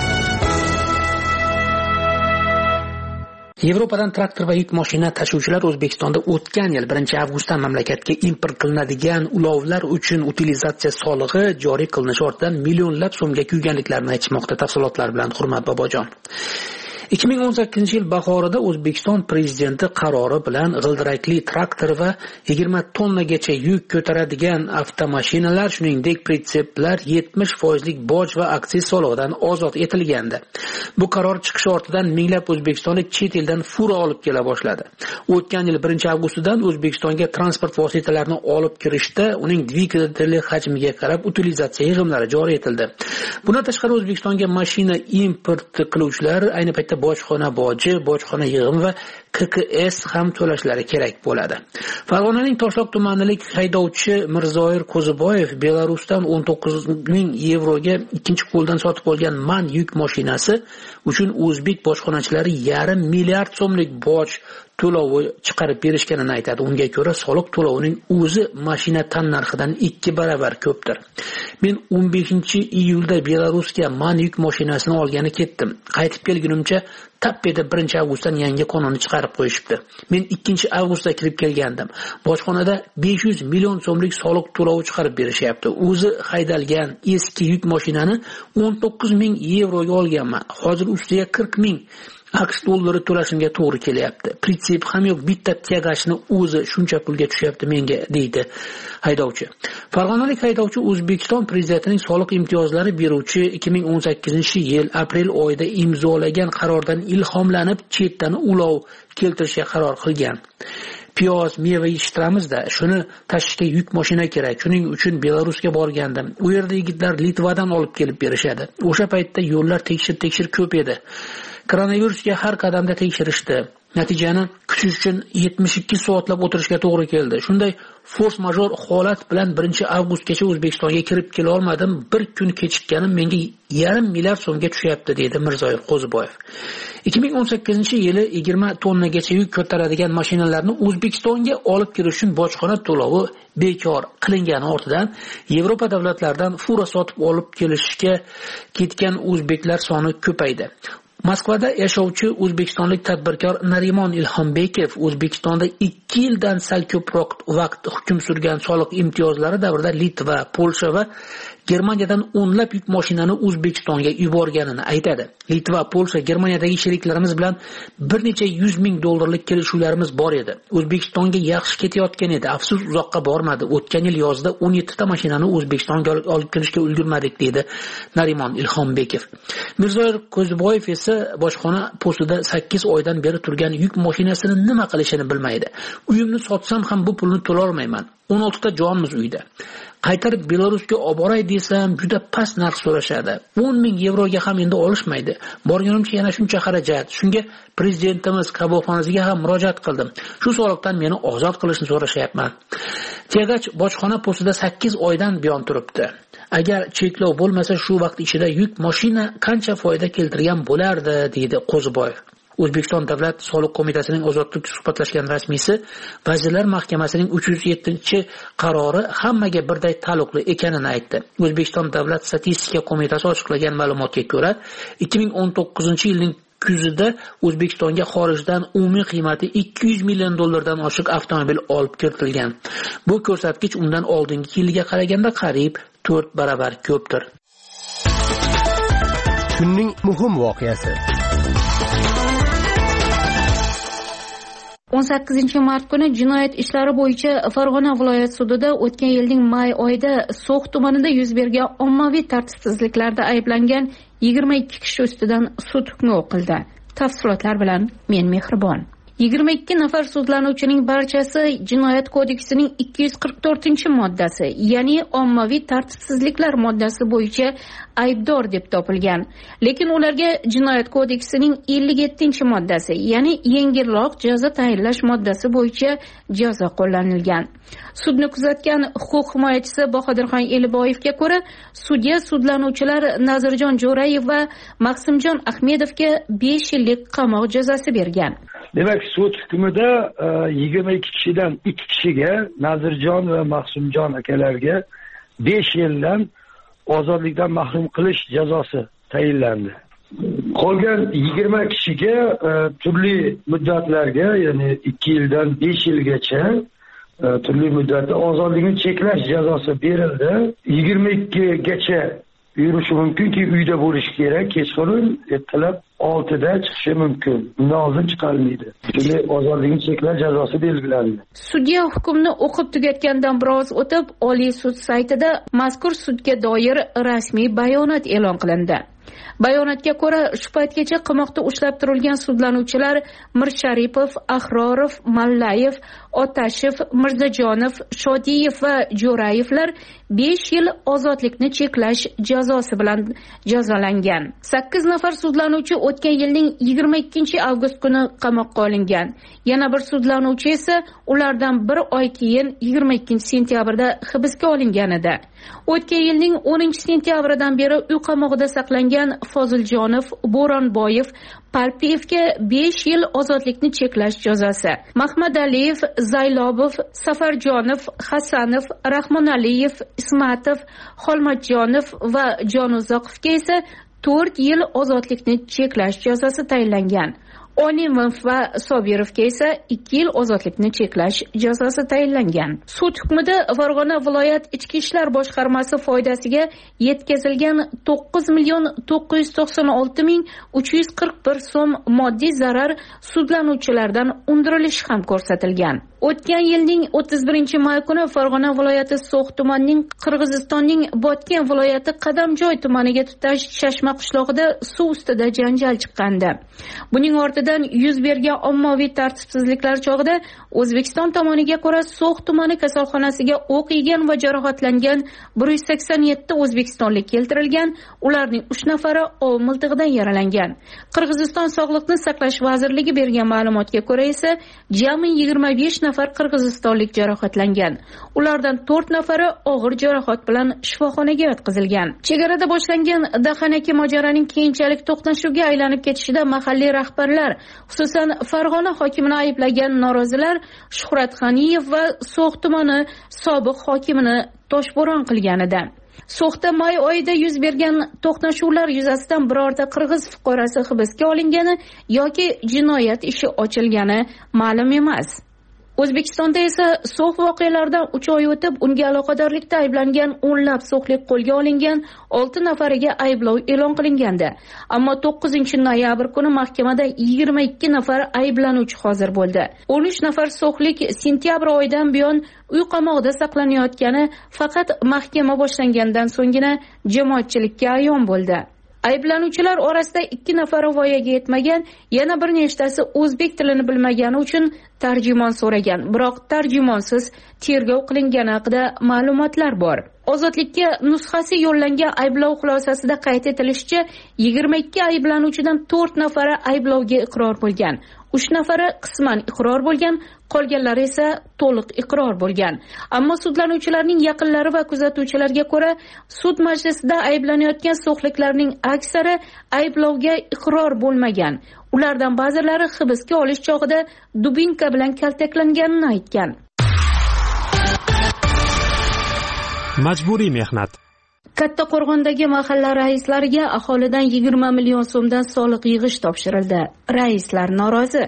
Yevropadan traktor va yuk mashina tashuvchilar O'zbekistonda o'tgan yil birinchi avgustdan mamlakatga import qilinadigan ulovlar uchun utilizatsiya solig'i joriy qilinishi ortidan millionlab so'mga kuyganliklarini aytishmoqda. Tafsilotlar bilan Hurmat Bobojon. ikki ming o'n sakkizinchi yil bahorida O'zbekiston prezidenti qarori bilan g'ildirakli traktor va yigirma tonnagacha yuk ko'taradigan avtomashinalar, shuningdek pritseplar yetmish foizlik boj va aksiz solig'idan ozod etilgandi. Bu qaror chiqishi ortidan minglab o'zbekistonlik chet eldan fura olib kela boshladi. O'tgan yil birinchi avgustidan O'zbekistonga transport vositalarini olib kirishda uning dvigateli hajmiga qarab utilizatsiya yig'imlari joriy etildi. Bundan tashqari O'zbekistonga mashina import qiluvchilar ayni paytda bojxona boji, bojxona yig'im va K K S ham to'lashlari kerak bo'ladi. Farg'onaning Toshloq tumanlik haydovchi Mirzoir Qo'ziboyev Belarusdan o'n to'qqiz ming yevroga ikkinchi qo'ldan sotib olgan MAN yuk mashinasi uchun o'zbek bojxonachilari yarim milliard so'mlik boj to'lovi chiqarib berishganini aytadi. Unga ko'ra soliq to'lovining o'zi mashina tan narxidan ikki baravar ko'pdir. Men o'n beshinchi iyulda Belarusga MAN yuk mashinasini olgani ketdim. Qaytib kelgunimcha tappeda birinchi avgustdan yangi qonunni chiqarib qo'yishibdi. Men ikkinchi avgustda kirib kelgandim. Bojxonada besh yuz million so'mlik soliq to'lovi chiqarib berishyapti. O'zi haydalgan eski yuk mashinani o'n to'qqiz ming yevroga olganman. Hozir ustiga qirq ming aqsh dollari to'lashimga to'g'ri kelyapti. Pritsep ham yo'q, bitta tegashni o'zi shuncha pulga tushyapti menga, deydi haydovchi. Farg'onalik haydovchi O'zbekiston prezidentining soliq imtiyozlari beruvchi ikki ming o'n sakkizinchi yil aprel oyida imzolagan qarordan ilhomlanib chetdan ulov keltirishga qaror qilgan. Piyoz, meva yetishtiramizda, shuni tashishga yuk mashina kerak. Shuning uchun Belarusga borgandim. U yerda yigitlar Litvadan olib kelib berishadi. O'sha paytda yo'llar tekshir-tekshir ko'p edi. Koronavirusga har qadamda tekshirishdi. Natijani kutish uchun yetmish ikki soatlab o'tirishga to'g'ri keldi. Shunday force major holat bilan birinchi avgustgacha O'zbekistonga kirib kela olmadim. Bir kun kechikkanim menga yarim milliard so'mga tushyapti, deydi Mirzoir Qo'ziboyev. ikki ming o'n sakkizinchi yili yigirma tonnagacha yuk ko'taradigan mashinalarni O'zbekistonga olib kirish uchun bojxona to'lovi bekor qilingani ortidan Yevropa davlatlaridan fura sotib olib kelishga ketgan o'zbeklar soni ko'paydi. Moskvada yashovchi o'zbekistonlik tadbirkor Narimon Ilhombekov O'zbekistonda ikki yildan sal ko'proq vaqt hukm surgan soliq imtiyozlari davrida Litva, Polsha va Germaniyadan o'nlab yuk mashinani O'zbekistonga yuborganini aytadi. Litva, Polsha, Germaniyadagi sheriklarimiz bilan bir necha yuz ming dollarlik kelishuvlarimiz bor edi. O'zbekistonga yaxshi ketayotgan edi. Afsus, uzoqqa bormadi. O'tgan yil yozda o'n yetti ta mashinani O'zbekistonga olib kirishga ulgurmadik, deydi Narimon Ilhombekov. Mirzoir Qo'ziboyev esa bojxona postida sakkiz oydan beri turgan yuk mashinasini nima qilishini bilmaydi. Uyimni sotsam ham bu pulni to'la olmayman. o'n olti ta jonimiz uyda. Qaytarib Belarusga olib boray desam, juda past narx so'rashadi. o'n ming yevroga ham endi olishmaydi. Borganimcha yana shuncha xarajat. Shunga prezidentimiz qabulxonasiga ham murojaat qildim. Shu soliqdan meni ozod qilishni so'rashyapman. Tegach bojxona postida sakkiz oydan buyon turibdi. Agar cheklov bo'lmasa, shu vaqt ichida yuk mashina qancha foyda keltirgan bo'lardi, deydi Qo'ziboyev. O'zbekiston Davlat soliq qo'mitasining ozodlik suhbatlashgan rasmiysi Vazirlar Mahkamasining uch yuz yettinchi qarori hammaga birday taalluqli ekanini aytdi. O'zbekiston Davlat statistika qo'mitasi ochiqlagan ma'lumotga ko'ra, ikki ming o'n to'qqizinchi yilning kuzida O'zbekistonga xorijdan umumiy qiymati ikki yuz million dollardan oshiq avtomobil olib kiritilgan. Bu ko'rsatkich undan oldingi yilga qaraganda qariyb to'rt baravar ko'pdir. Kunning muhim voqeasi. o'n sakkizinchi mart kuni jinoyat ishlari bo'yicha Farg'ona viloyat sudida o'tgan yilning may oyida So'x tumanida yuz bergan ommaviy tartibsizliklarda ayblangan yigirma ikki kishi ustidan sud hukmi o'qildi. Tafsilotlar bilan men Mehribon. yigirma ikki nafar sudlanuvchining barchasi Jinoyat kodeksining ikki yuz qirq to'rtinchi moddasi, ya'ni ommaviy tartibsizliklar moddasi bo'yicha aybdor deb topilgan. Lekin ularga Jinoyat kodeksining ellik yettinchi moddasi, ya'ni yengilroq jazo tayinlash moddasi bo'yicha jazo qo'llanilgan. Sudni kuzatgan huquq himoyachisi Bahodirxon Eliboyevga ko'ra, sudya sudlanuvchilar Nazirjon Jo'rayev va Maqsimjon Ahmedovga besh yillik qamoq jazosi bergan. Demak, sud hukmida yigirma ikki kishidan ikki kishiga, Nazirjon va Maqsumjon akalarga besh yildan ozodlikdan mahrum qilish jazosi tayinlandi. Qolgan yigirma kishiga turli muddatlarga, ya'ni ikki yildan besh yilgacha turli muddatda ozodlikni cheklash jazosi berildi. yigirma ikki gacha yurishi mumkinki, uyda bo'lishi kerak, kechqurun ertalab oltida chiqishi mumkin. Undan oldin chiqarilmaydi. Shunday ozodlikni cheklash jazosi belgilandi. Sudya hukmni o'qib tugatgandan biroz o'tib, Oliy sud saytida mazkur sudga doir rasmiy bayonot e'lon qilindi. Bayonotga ko'ra, shu paytgacha qamoqda ushlab turilgan sudlanuvchilar Mirsharipov, Ahrorov, Mallayev, Otashev, Mirzajonov, Shodiyev va Jo'rayevlar besh yil ozodlikni cheklash jazosi bilan jazolangan. sakkiz nafar sudlanuvchi o'tgan yilning yigirma ikkinchi avgust kuni qamoqqa olingan. Yana bir sudlanuvchi esa ulardan bir oy keyin yigirma ikkinchi sentyabrda hibsga olingan edi. O'tgan yilning o'ninchi sentyabridan beri uy qamoqida saqlangan Foziljonov, Bo'ronboyev, Palpiyevga besh yil ozodlikni cheklash jazosi. Mahmadaliyev, Zaylobov, Safarjonov, Hasanov, Rahmonaliyev, Ismatov, Xolmatjonov va Jonuzoqovga esa to'rt yil ozodlikni cheklash jazosi tayinlangan. Onimov va Sobirovga esa ikki yil ozodlikni cheklash jazosi tayinlangan. Sud hukmida Farg'ona viloyat ichki ishlar boshqarmasi foydasiga yetkazilgan to'qqiz million to'qqiz yuz to'qson olti ming uch yuz qirq bir so'm moddiy zarar sudlanuvchilardan undirilishi ham ko'rsatilgan. O'tgan yilning o'ttiz birinchi may kuni Farg'ona viloyati So'x tumanining Qirg'izistonning Botken viloyati Qadamjoy tumaniga tutash Shashma qishlog'ida suv ustida janjal chiqqandi. Buning ortidan yuz bergan ommaviy tartibsizliklar chog'ida O'zbekiston tomoniga ko'ra So'x tumani kasalxonasiga o'q yegan va jarohatlangan bir yuz sakson yetti o'zbekistonlik keltirilgan, ularning uch nafari ov miltig'idan yaralangan. Qirg'iziston Sog'liqni saqlash vazirligi bergan ma'lumotga ko'ra esa jami yigirma besh nafar qirg'izistonlik jarohatlangan. Ulardan to'rt nafari og'ir jarohat bilan shifoxonaga yotqizilgan. Chegarada boshlangan dahanaki mojaroning keyinchalik to'qnashuvga aylanib ketishida mahalliy rahbarlar, xususan Farg'ona hokimini ayblagan norozilar Shuhrat G'aniyev va So'x tumani sobiq hokimini toshbo'ron qilgan edi. So'xda may oyida yuz bergan to'qnashuvlar yuzasidan birorta qirg'iz fuqarosi hibsga olingani yoki jinoyat ishi ochilgani ma'lum emas. O'zbekistonda esa So'x voqealaridan uch oy o'tib, unga aloqadorlikda ayblangan o'nlab so'xlik qo'lga olingan, olti nafariga ayblov e'lon qilingandi. Ammo to'qqizinchi noyabr kuni mahkamada yigirma ikki nafar ayblanuvchi hozir bo'ldi. o'n uch nafar so'xlik sentyabr oyidan buyon uy qamoqda saqlanayotgani faqat mahkama boshlangandan so'nggina jamoatchilikka ayon bo'ldi. Ayblanuvchilar orasida ikki nafari voyaga yetmagan, yana bir nechtasi o'zbek tilini bilmagani uchun tarjimon so'ragan, biroq tarjimonsiz tergov qilingani haqida ma'lumotlar bor. Ozodlikka nusxasi yo'llangan ayblov xulosasida qayd etilishicha, yigirma ikki ayblanuvchidan to'rt nafari ayblovga iqror bo'lgan, uch nafari qisman iqror bo'lgan, qolganlari esa to'liq iqror bo'lgan. Ammo sudlanuvchilarning yaqinlari va kuzatuvchilarga ko'ra, sud majlisida ayblanayotgan so'xliklarning aksari ayblovga iqror bo'lmagan. Ulardan ba'zilari hibsga olish chog'ida dubinka bilan kaltaklanganini aytgan. Majburiy mehnat. Kattaqo'rg'ondagi mahalla raislariga aholidan yigirma million so'mdan soliq yig'ish topshirildi. Raislar norozi.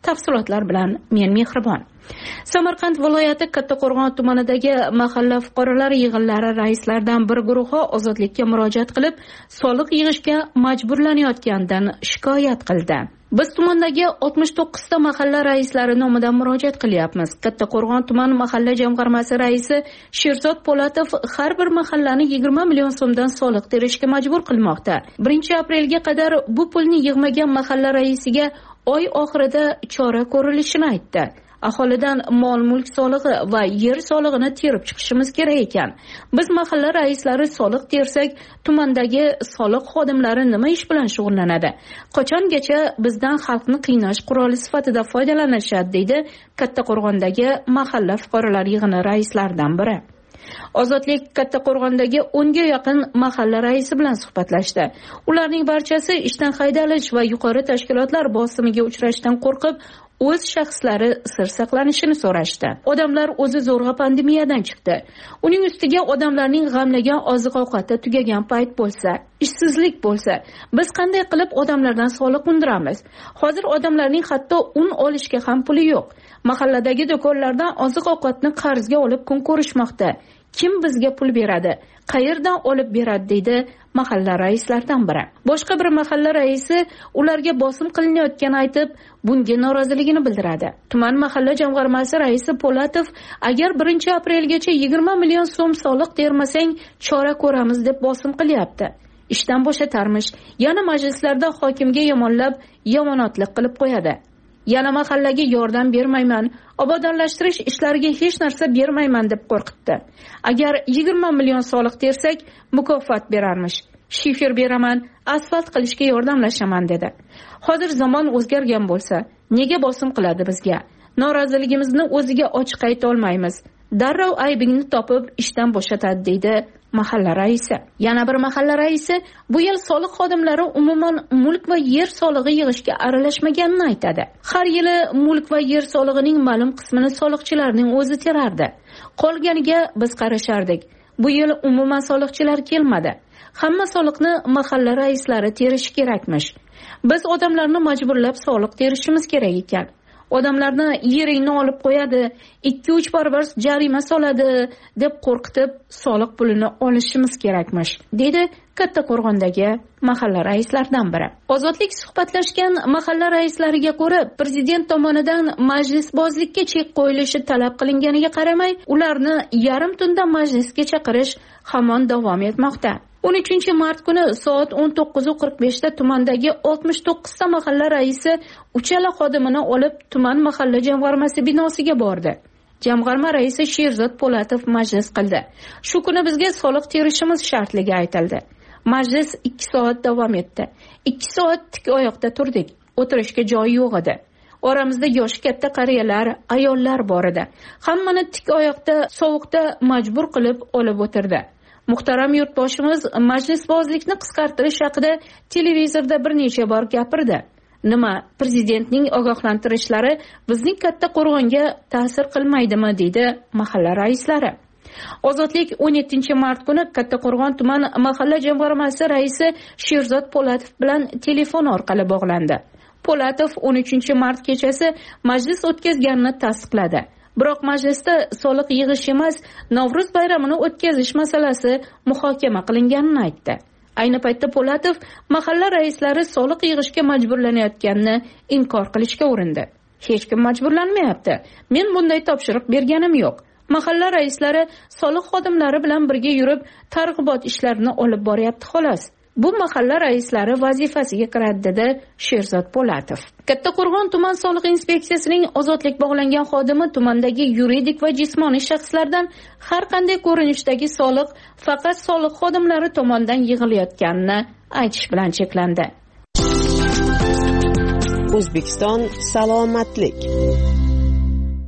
Tafsilotlar bilan men Mehribon. Samarqand viloyati Kattaqo'rg'on tumanidagi mahalla fuqarolar yig'inlari raislaridan bir guruhi ozodlikka murojaat qilib, soliq yig'ishga majburlanayotganidan shikoyat qildi. Biz tumandagi oltmish to'qqiz ta mahalla raislari nomidan murojaat qilyapmiz. Kattaqo'rg'on tuman mahalla jamg'armasi raisi Sherzod Po'latov har bir mahallani yigirma million so'mdan soliq terishga majbur qilmoqda. birinchi aprelga qadar bu pulni yig'magan mahalla raisiga oy oxirida chora ko'rilishini aytdi. Aholidan mol-mulk solig'i va yer solig'ini terib chiqishimiz kerak ekan. Biz mahalla raislari soliq tersak, tumandagi soliq xodimlari nima ish bilan shug'ullanadi? Qachongacha bizdan xalqni qiynash quroli sifatida foydalanishadi, deydi Kattaqo'rg'ondagi mahalla fuqarolar yig'ini raislaridan biri. Ozodlik Kattaqo'rg'ondagi o'nga yaqin mahalla raisi bilan suhbatlashdi. Ularning barchasi ishdan haydalish va yuqori tashkilotlar bosimiga uchrashdan qo'rqib, o'z shaxslari sir saqlanishini so'rashdi. Odamlar o'zi zo'rg'a pandemiyadan chiqdi. Uning ustiga odamlarning g'amlagan oziq-ovqati tugagan payt bo'lsa, ishsizlik bo'lsa, biz qanday qilib odamlardan soliq undiramiz? Hozir odamlarning hatto un olishga ham puli yo'q. Mahalladagi do'konlardan oziq-ovqatni qarzga olib kun ko'rishmoqda. Kim bizga pul beradi? Qayerdan olib beradi, deydi mahalla raislaridan biri. Boshqa bir mahalla raisi ularga bosim qilinayotganini aytib, bunga noroziligini bildiradi. Tuman mahalla jamg'armasi raisi Po'latov, agar birinchi aprelgacha yigirma million so'm soliq termasang, chora ko'ramiz deb bosim qilyapti. Ishdan bo'shatarmish, yana majlislarda hokimga yomonlab, yomonotlik qilib qo'yadi. Yana mahallaga yordam bermayman, obodonlashtirish ishlariga hech narsa bermayman deb qo'rqitdi. Agar yigirma million soliq tersak, mukofot berarmish. Shifer beraman, asfalt qilishga yordamlashaman dedi. Hozir zamon o'zgargan bo'lsa, nega bosim qiladi bizga? Noroziligimizni o'ziga ochiq ayta olmaymiz. Darrov aybingni topib ishdan bo'shatadi, deydi mahalla raisi. Yana bir mahalla raisi bu yil soliq xodimlari umuman mulk va yer solig'i yig'ishga aralashmaganini aytadi. Har yili mulk va yer solig'ining ma'lum qismini soliqchilarning o'zi terardi. Qolganiga biz qarashardik. Bu yil umuman soliqchilar kelmadi. Hamma soliqni mahalla raislari terishi kerakmish. Biz odamlarni majburlab soliq terishimiz kerak ekan. Odamlarni yeringni olib qo'yadi, ikki uch barobar jarima soladi deb qo'rqitib soliq pulini olishimiz kerakmish, dedi Kattaqo'rg'ondagi mahalla raislaridan biri. Ozodlik suhbatlashgan mahalla raislariga ko'ra, prezident tomonidan majlisbozlikka chek qo'yilishi talab qilinganiga qaramay, ularni yarim tunda majlisga chaqirish hamon davom etmoqda. o'n uchinchi mart kuni soat o'n to'qqiz qirq besh da tumandagi oltmish to'qqiz ta mahalla raisi uchala xodimini olib tuman mahalla jamg'armasi binosiga bordi. Jamg'arma raisi Sherzod Po'latov majlis qildi. Shu kuni bizga soliq terishimiz shartligi aytildi. Majlis ikki soat davom etdi. ikki soat tik oyoqda turdik. O'tirishga joy yo'q edi. Oramizda yoshi katta qariyalar, ayollar bor edi. Hammani tik oyoqda sovuqda majbur qilib olib o'tirdi. Muhtaram yurtboshimiz majlisbozlikni qisqartirish haqida televizorda bir necha bor gapirdi. Nima, prezidentning ogohlantirishlari bizning Kattaqo'rg'onga ta'sir qilmaydimi, deydi mahalla raislari. Ozodlik o'n yettinchi mart kuni Kattaqo'rg'on tuman mahalla jamg'armasi raisi Sherzod Po'latov bilan telefon orqali bog'landi. Po'latov o'n uchinchi mart kechasi majlis o'tkazganini tasdiqladi. Biroq majlisda soliq yig'ish emas, Navro'z bayramini o'tkazish masalasi muhokama qilinganini aytdi. Ayni paytda Po'latov mahalla raislari soliq yig'ishga majburlanayotganini inkor qilishga urindi. Hech kim majburlanmayapti. Men bunday topshiriq berganim yo'q. Mahalla raislari soliq xodimlari bilan birga yurib, targ'ibot ishlarini olib boryapti xolos. Bu mahalla raislari vazifasiga kiradi, dedi Sherzod Po'latov. Kattaqo'rg'on tuman soliq inspeksiyasining ozodlik bog'langan xodimi tumandagi yuridik va jismoniy shaxslardan har qanday ko'rinishdagi soliq faqat soliq xodimlari tomonidan yig'ilayotganini aytish bilan cheklandi. O'zbekiston salomatlik.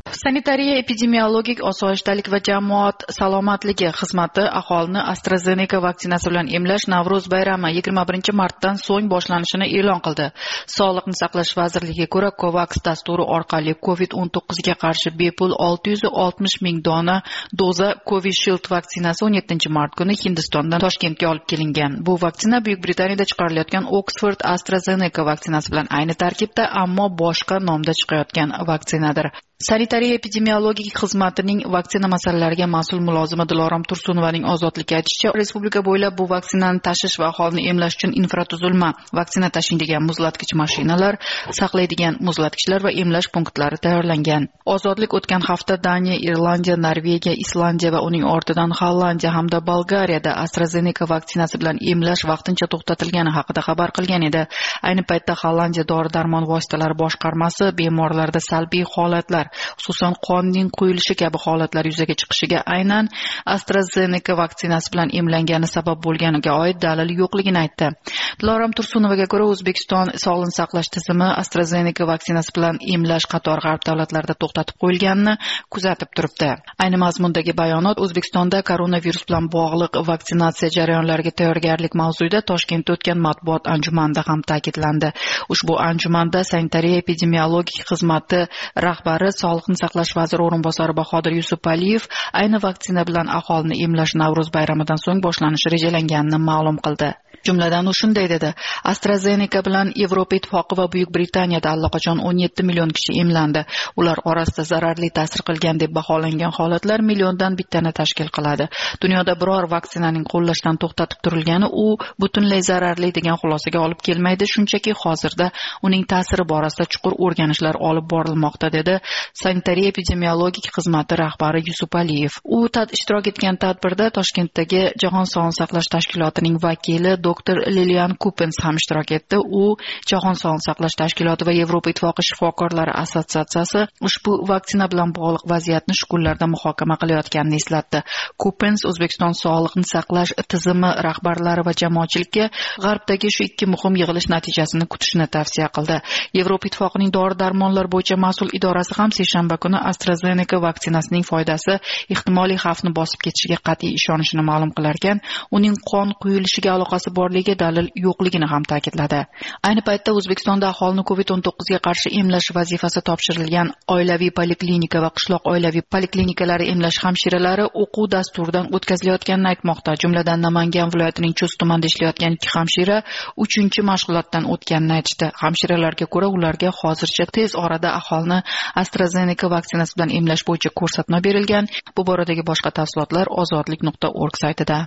Sanitariya epidemiologik osoyishtalik va jamoat salomatligi xizmati aholini AstraZeneca vaksinasi bilan emlash Navro'z bayrami yigirma birinchi martdan so'ng boshlanishini e'lon qildi. Sog'liqni saqlash vazirligiga ko'ra, COVAX dasturi orqali kovid o'n to'qqiz ga qarshi bepul olti yuz oltmish ming dona doza Covishield vaksinasi o'n yettinchi mart kuni Hindistondan Toshkentga olib kelingan. Bu vaksina Buyuk Britaniyada chiqarilayotgan Oxford AstraZeneca vaksinasi bilan ayni tarkibda, ammo boshqa nomda chiqayotgan vaksinadir. Sanitariya epidemiologik xizmatining vaksina masalalariga mas'ul mulozimi Dilorom Tursunovaning Ozodlikka aytishicha, respublika bo'ylab bu vaksinani tashish va aholini emlash uchun infratuzilma, vaksina tashiydigan muzlatgich mashinalar, saqlaydigan muzlatgichlar va emlash punktlari tayyorlangan. Ozodlik o'tgan hafta Daniya, Irlandiya, Norvegiya, Islandiya va uning ortidan Hollandiya hamda Bolgariyada AstraZeneca vaksinasi bilan emlash vaqtincha to'xtatilgani haqida xabar qilgan edi. Ayni paytda Hollandiya dori-darmon vositalari boshqarmasi bemorlarda salbiy holatlar, xususan qonning quyilishi kabi holatlar yuzaga chiqishiga aynan AstraZeneca vaksinasi bilan emlangani sabab bo'lganiga oid dalil yo'qligini aytdi. Dilorom Tursunovaga ko'ra, O'zbekiston sog'liqni saqlash tizimi AstraZeneca vaksinasi bilan emlash qator g'arb davlatlarida to'xtatib qo'yilganini kuzatib turibdi. Ayni mazmundagi bayonot O'zbekistonda koronavirus bilan bog'liq vaksinatsiya jarayonlariga tayyorgarlik mavzuida Toshkentda o'tgan matbuot anjumanida ham ta'kidlandi. Ushbu anjumanda sanitariya epidemiologik xizmati rahbari Sog'liqni saqlash vaziri o'rinbosari Bahodir Yusupaliyev ayni vaksina bilan aholini emlash Navro'z bayramidan so'ng boshlanishi rejalanganini ma'lum qildi. Jumladan u shunday dedi: AstraZeneca bilan Yevropa Ittifoqi va Buyuk Britaniyada allaqachon o'n yetti million kishi emlandi. Ular orasida zararli ta'sir qilgan deb baholangan holatlar milliondan bittani tashkil qiladi. Dunyoda biror vaksinaning qo'llashdan to'xtatib turilgani u butunlay zararli degan xulosaga olib kelmaydi, shunchaki hozirda uning ta'siri borasida chuqur o'rganishlar olib borilmoqda, dedi sanitariya epidemiologik xizmati rahbari Yusupaliyev. U tad ishtirok etgan tadbirda Toshkentdagi Jahon sog'liqni saqlash tashkilotining vakili doktor Lilian Coopens ham ishtirok etdi. U Jahon sog'liqni saqlash tashkiloti va Yevropa Ittifoqi shifokorlari assotsiatsiyasi ushbu vaksina bilan bog'liq vaziyatni shu kunlarda muhokama qilayotganini eslatdi. Coopens O'zbekiston sog'liqni saqlash tizimi rahbarlari va jamoatchilikka g'arbdagi shu ikki muhim yig'ilish natijasini kutishni tavsiya qildi. Yevropa Ittifoqining dori-darmonlar bo'yicha mas'ul idorasi ham seshanba kuni AstraZeneca vaksinasining foydasi ehtimoliy xavfni bosib ketishiga qat'iy ishonishini ma'lum qilarkan, uning qon quyilishiga aloqasi borligi dalil yo'qligini ham ta'kidladi. Ayni paytda O'zbekistonda aholini kovid o'n to'qqiz ga qarshi emlash vazifasi topshirilgan oilaviy poliklinika va qishloq oilaviy poliklinikalar emlash hamshiralari o'quv dasturidan o'tkazilayotganini aytmoqda. Jumladan Namangan viloyatining Chust tumanida ishlayotgan ikki hamshira uchinchi mashg'ulotdan o'tganini aytishdi. Hamshiralarga ko'ra, ularga hozircha tez orada aholini AstraZeneca vaksinasi bilan emlash bo'yicha ko'rsatma berilgan. Bu boradagi boshqa tafsilotlar ozodlik nuqta org saytida.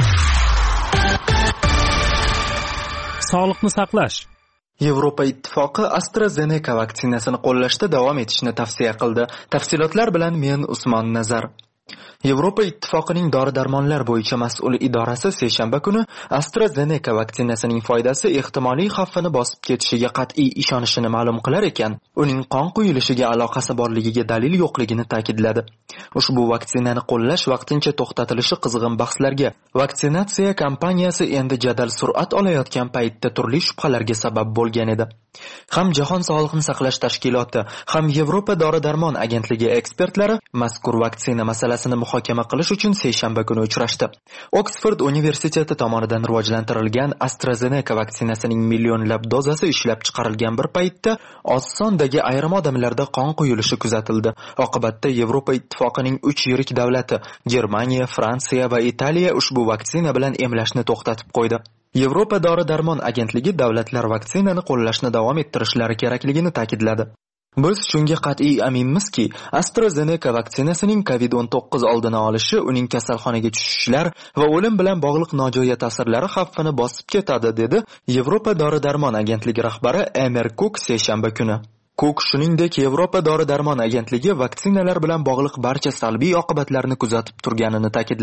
Sog'liqni saqlash. Yevropa Ittifoqi AstraZeneca vaksinasini qo'llashda davom etishni tavsiya qildi. Tafsilotlar bilan men Usmon Nazar. Yevropa Ittifoqining dori-darmonlar bo'yicha mas'ul idorasi seshanba kuni AstraZeneca vaksinasining foydasi ehtimoliy xavfini bosib ketishiga qat'iy ishonishini ma'lum qilar ekan, uning qon quyilishiga aloqasi borligiga dalil yo'qligini ta'kidladi. Ushbu vaksinani qo'llash vaqtincha to'xtatilishi qizg'in bahslarga, vaksinatsiya kampaniyasi endi jadal sur'at olayotgan paytda turli shubhalarga sabab bo'lgan edi. Ham Jahon sog'liqni saqlash tashkiloti, ham Yevropa dori-darmon agentligi ekspertlari mazkur vaksina masalasini muhokama qilish uchun seshanba kuni uchrashdi. Oxford universiteti tomonidan rivojlantirilgan AstraZeneca vaksinasining millionlab dozasi ishlab chiqarilgan bir paytda oz sondagi ayrim odamlarda qon quyilishi kuzatildi. Oqibatda Yevropa Ittifoqining uch yirik davlati Germaniya, Fransiya va Italiya ushbu vaksina bilan emlashni to'xtatib qo'ydi. Yevropa dori-darmon agentligi davlatlar vaksinani qo'llashni davom ettirishlari kerakligini ta'kidladi. Biz shunga qat'iy aminmizki, AstraZeneca vaksinasining kovid o'n to'qqiz oldini olishi, uning kasalxonaga tushishlar va o'lim bilan bog'liq nojo'ya ta'sirlari xavfini bosib ketadi, dedi Yevropa dori-darmon agentligi rahbari Emer Cook seshanba kuni. Cook shuningdek Yevropa dori-darmon agentligi vaksinalar bilan bog'liq barcha salbiy oqibatlarni kuzatib turganini ta'kidladi.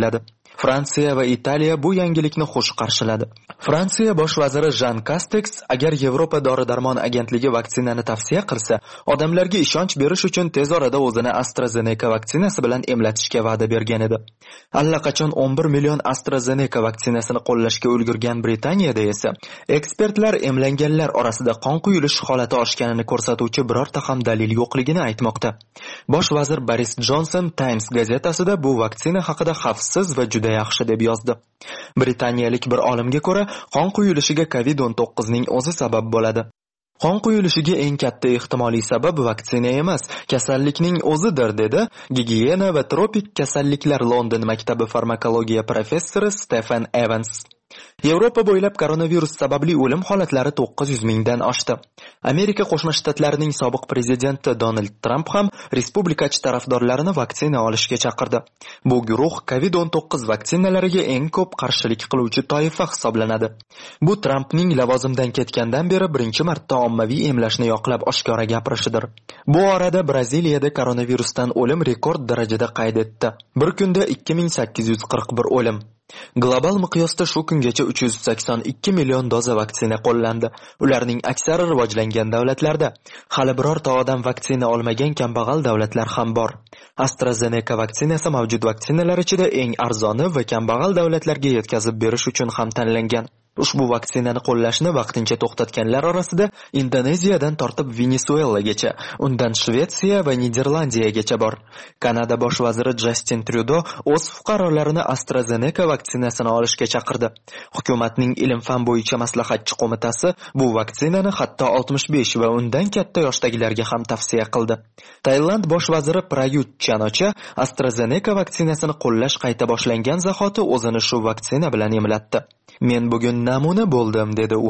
Fransiya va Italiya bu yangilikni xush qarshiladi. Fransiya bosh vaziri Jean Castex agar Yevropa dori-darmon agentligi vaksinani tavsiya qilsa, odamlarga ishonch berish uchun tez orada o'zini AstraZeneca vaksinasi bilan emlatishga va'da bergan edi. Allaqachon o'n bir million AstraZeneca vaksinasini qo'llashga ulgurgan Britaniyada esa ekspertlar emlanganlar orasida qon quyilish holati oshganini ko'rsatuvchi birorta ham dalil yo'qligini aytmoqda. Bosh vazir Boris Johnson Times gazetasida bu vaksina haqida xavfsiz va juda yaxshi deb yozdi. Britaniyalik bir olimga ko'ra, qon quyilishiga covid o'n to'qqiz ning o'zi sabab bo'ladi. Qon quyilishiga eng katta ehtimoliy sabab vaksina emas, kasallikning o'zidir, dedi Gigiyena va tropik kasalliklar London maktabi farmakologiya professori Stephen Evans. Yevropa bo'ylab koronavirus sababli o'lim holatlari to'qqiz yuz mingdan oshdi. Amerika Qo'shma Shtatlarining sobiq prezidenti Donald Trump ham respublikachi tarafdorlarini vaksina olishga chaqirdi. Bu guruh covid o'n to'qqiz vaksinalariga eng ko'p qarshilik qiluvchi toifa hisoblanadi. Bu Trumpning lavozimdan ketgandan beri birinchi marta ommaviy emlashni yoqlab oshkora gapirishidir. Bu orada Braziliyada koronavirusdan o'lim rekord darajada qayd etdi. Bir kunda ikki ming sakkiz yuz qirq bir o'lim. Global miqyosda shu kungacha uch yuz sakson ikki million doza vaksina qo'llandi. Ularning aksari rivojlangan davlatlarda. Hali birorta odam vaksina olmagan kambag'al davlatlar ham bor. AstraZeneca vaksinasi mavjud vaksinalar ichida eng arzoni va kambag'al davlatlarga yetkazib berish uchun ham tanlangan. Ushbu vaksinani qo'llashni vaqtincha to'xtatganlar orasida Indoneziyadan tortib Venesuelagacha, undan Shvetsiya va Niderlandiyagacha bor. Kanada bosh vaziri Justin Trudeau o'z fuqarolarini AstraZeneca vaksinasini olishga chaqirdi. Hukumatning ilm-fan bo'yicha maslahatchi qo'mitasi bu vaksinani hatto oltmish besh va undan katta yoshdagilarga ham tavsiya qildi. Tailand bosh vaziri Prayut Chan-ocha AstraZeneca vaksinasini qo'llash qayta boshlangan zahoti o'zini shu vaksina bilan emlatdi. Men bugun namuna bo'ldim, dedi u.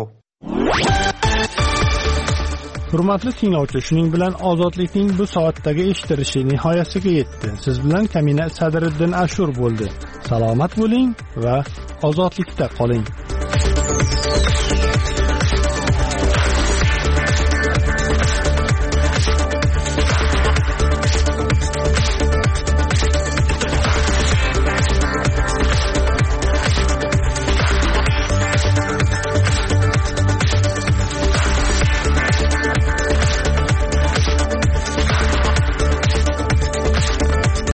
Hurmatli tinglovchi, shuning bilan ozodlikning bu soatdagi eshitilishi nihoyasiga yetdi. Siz bilan Kamina Sadriddin Ashur bo'ldi. Salomat bo'ling va ozodlikda qoling.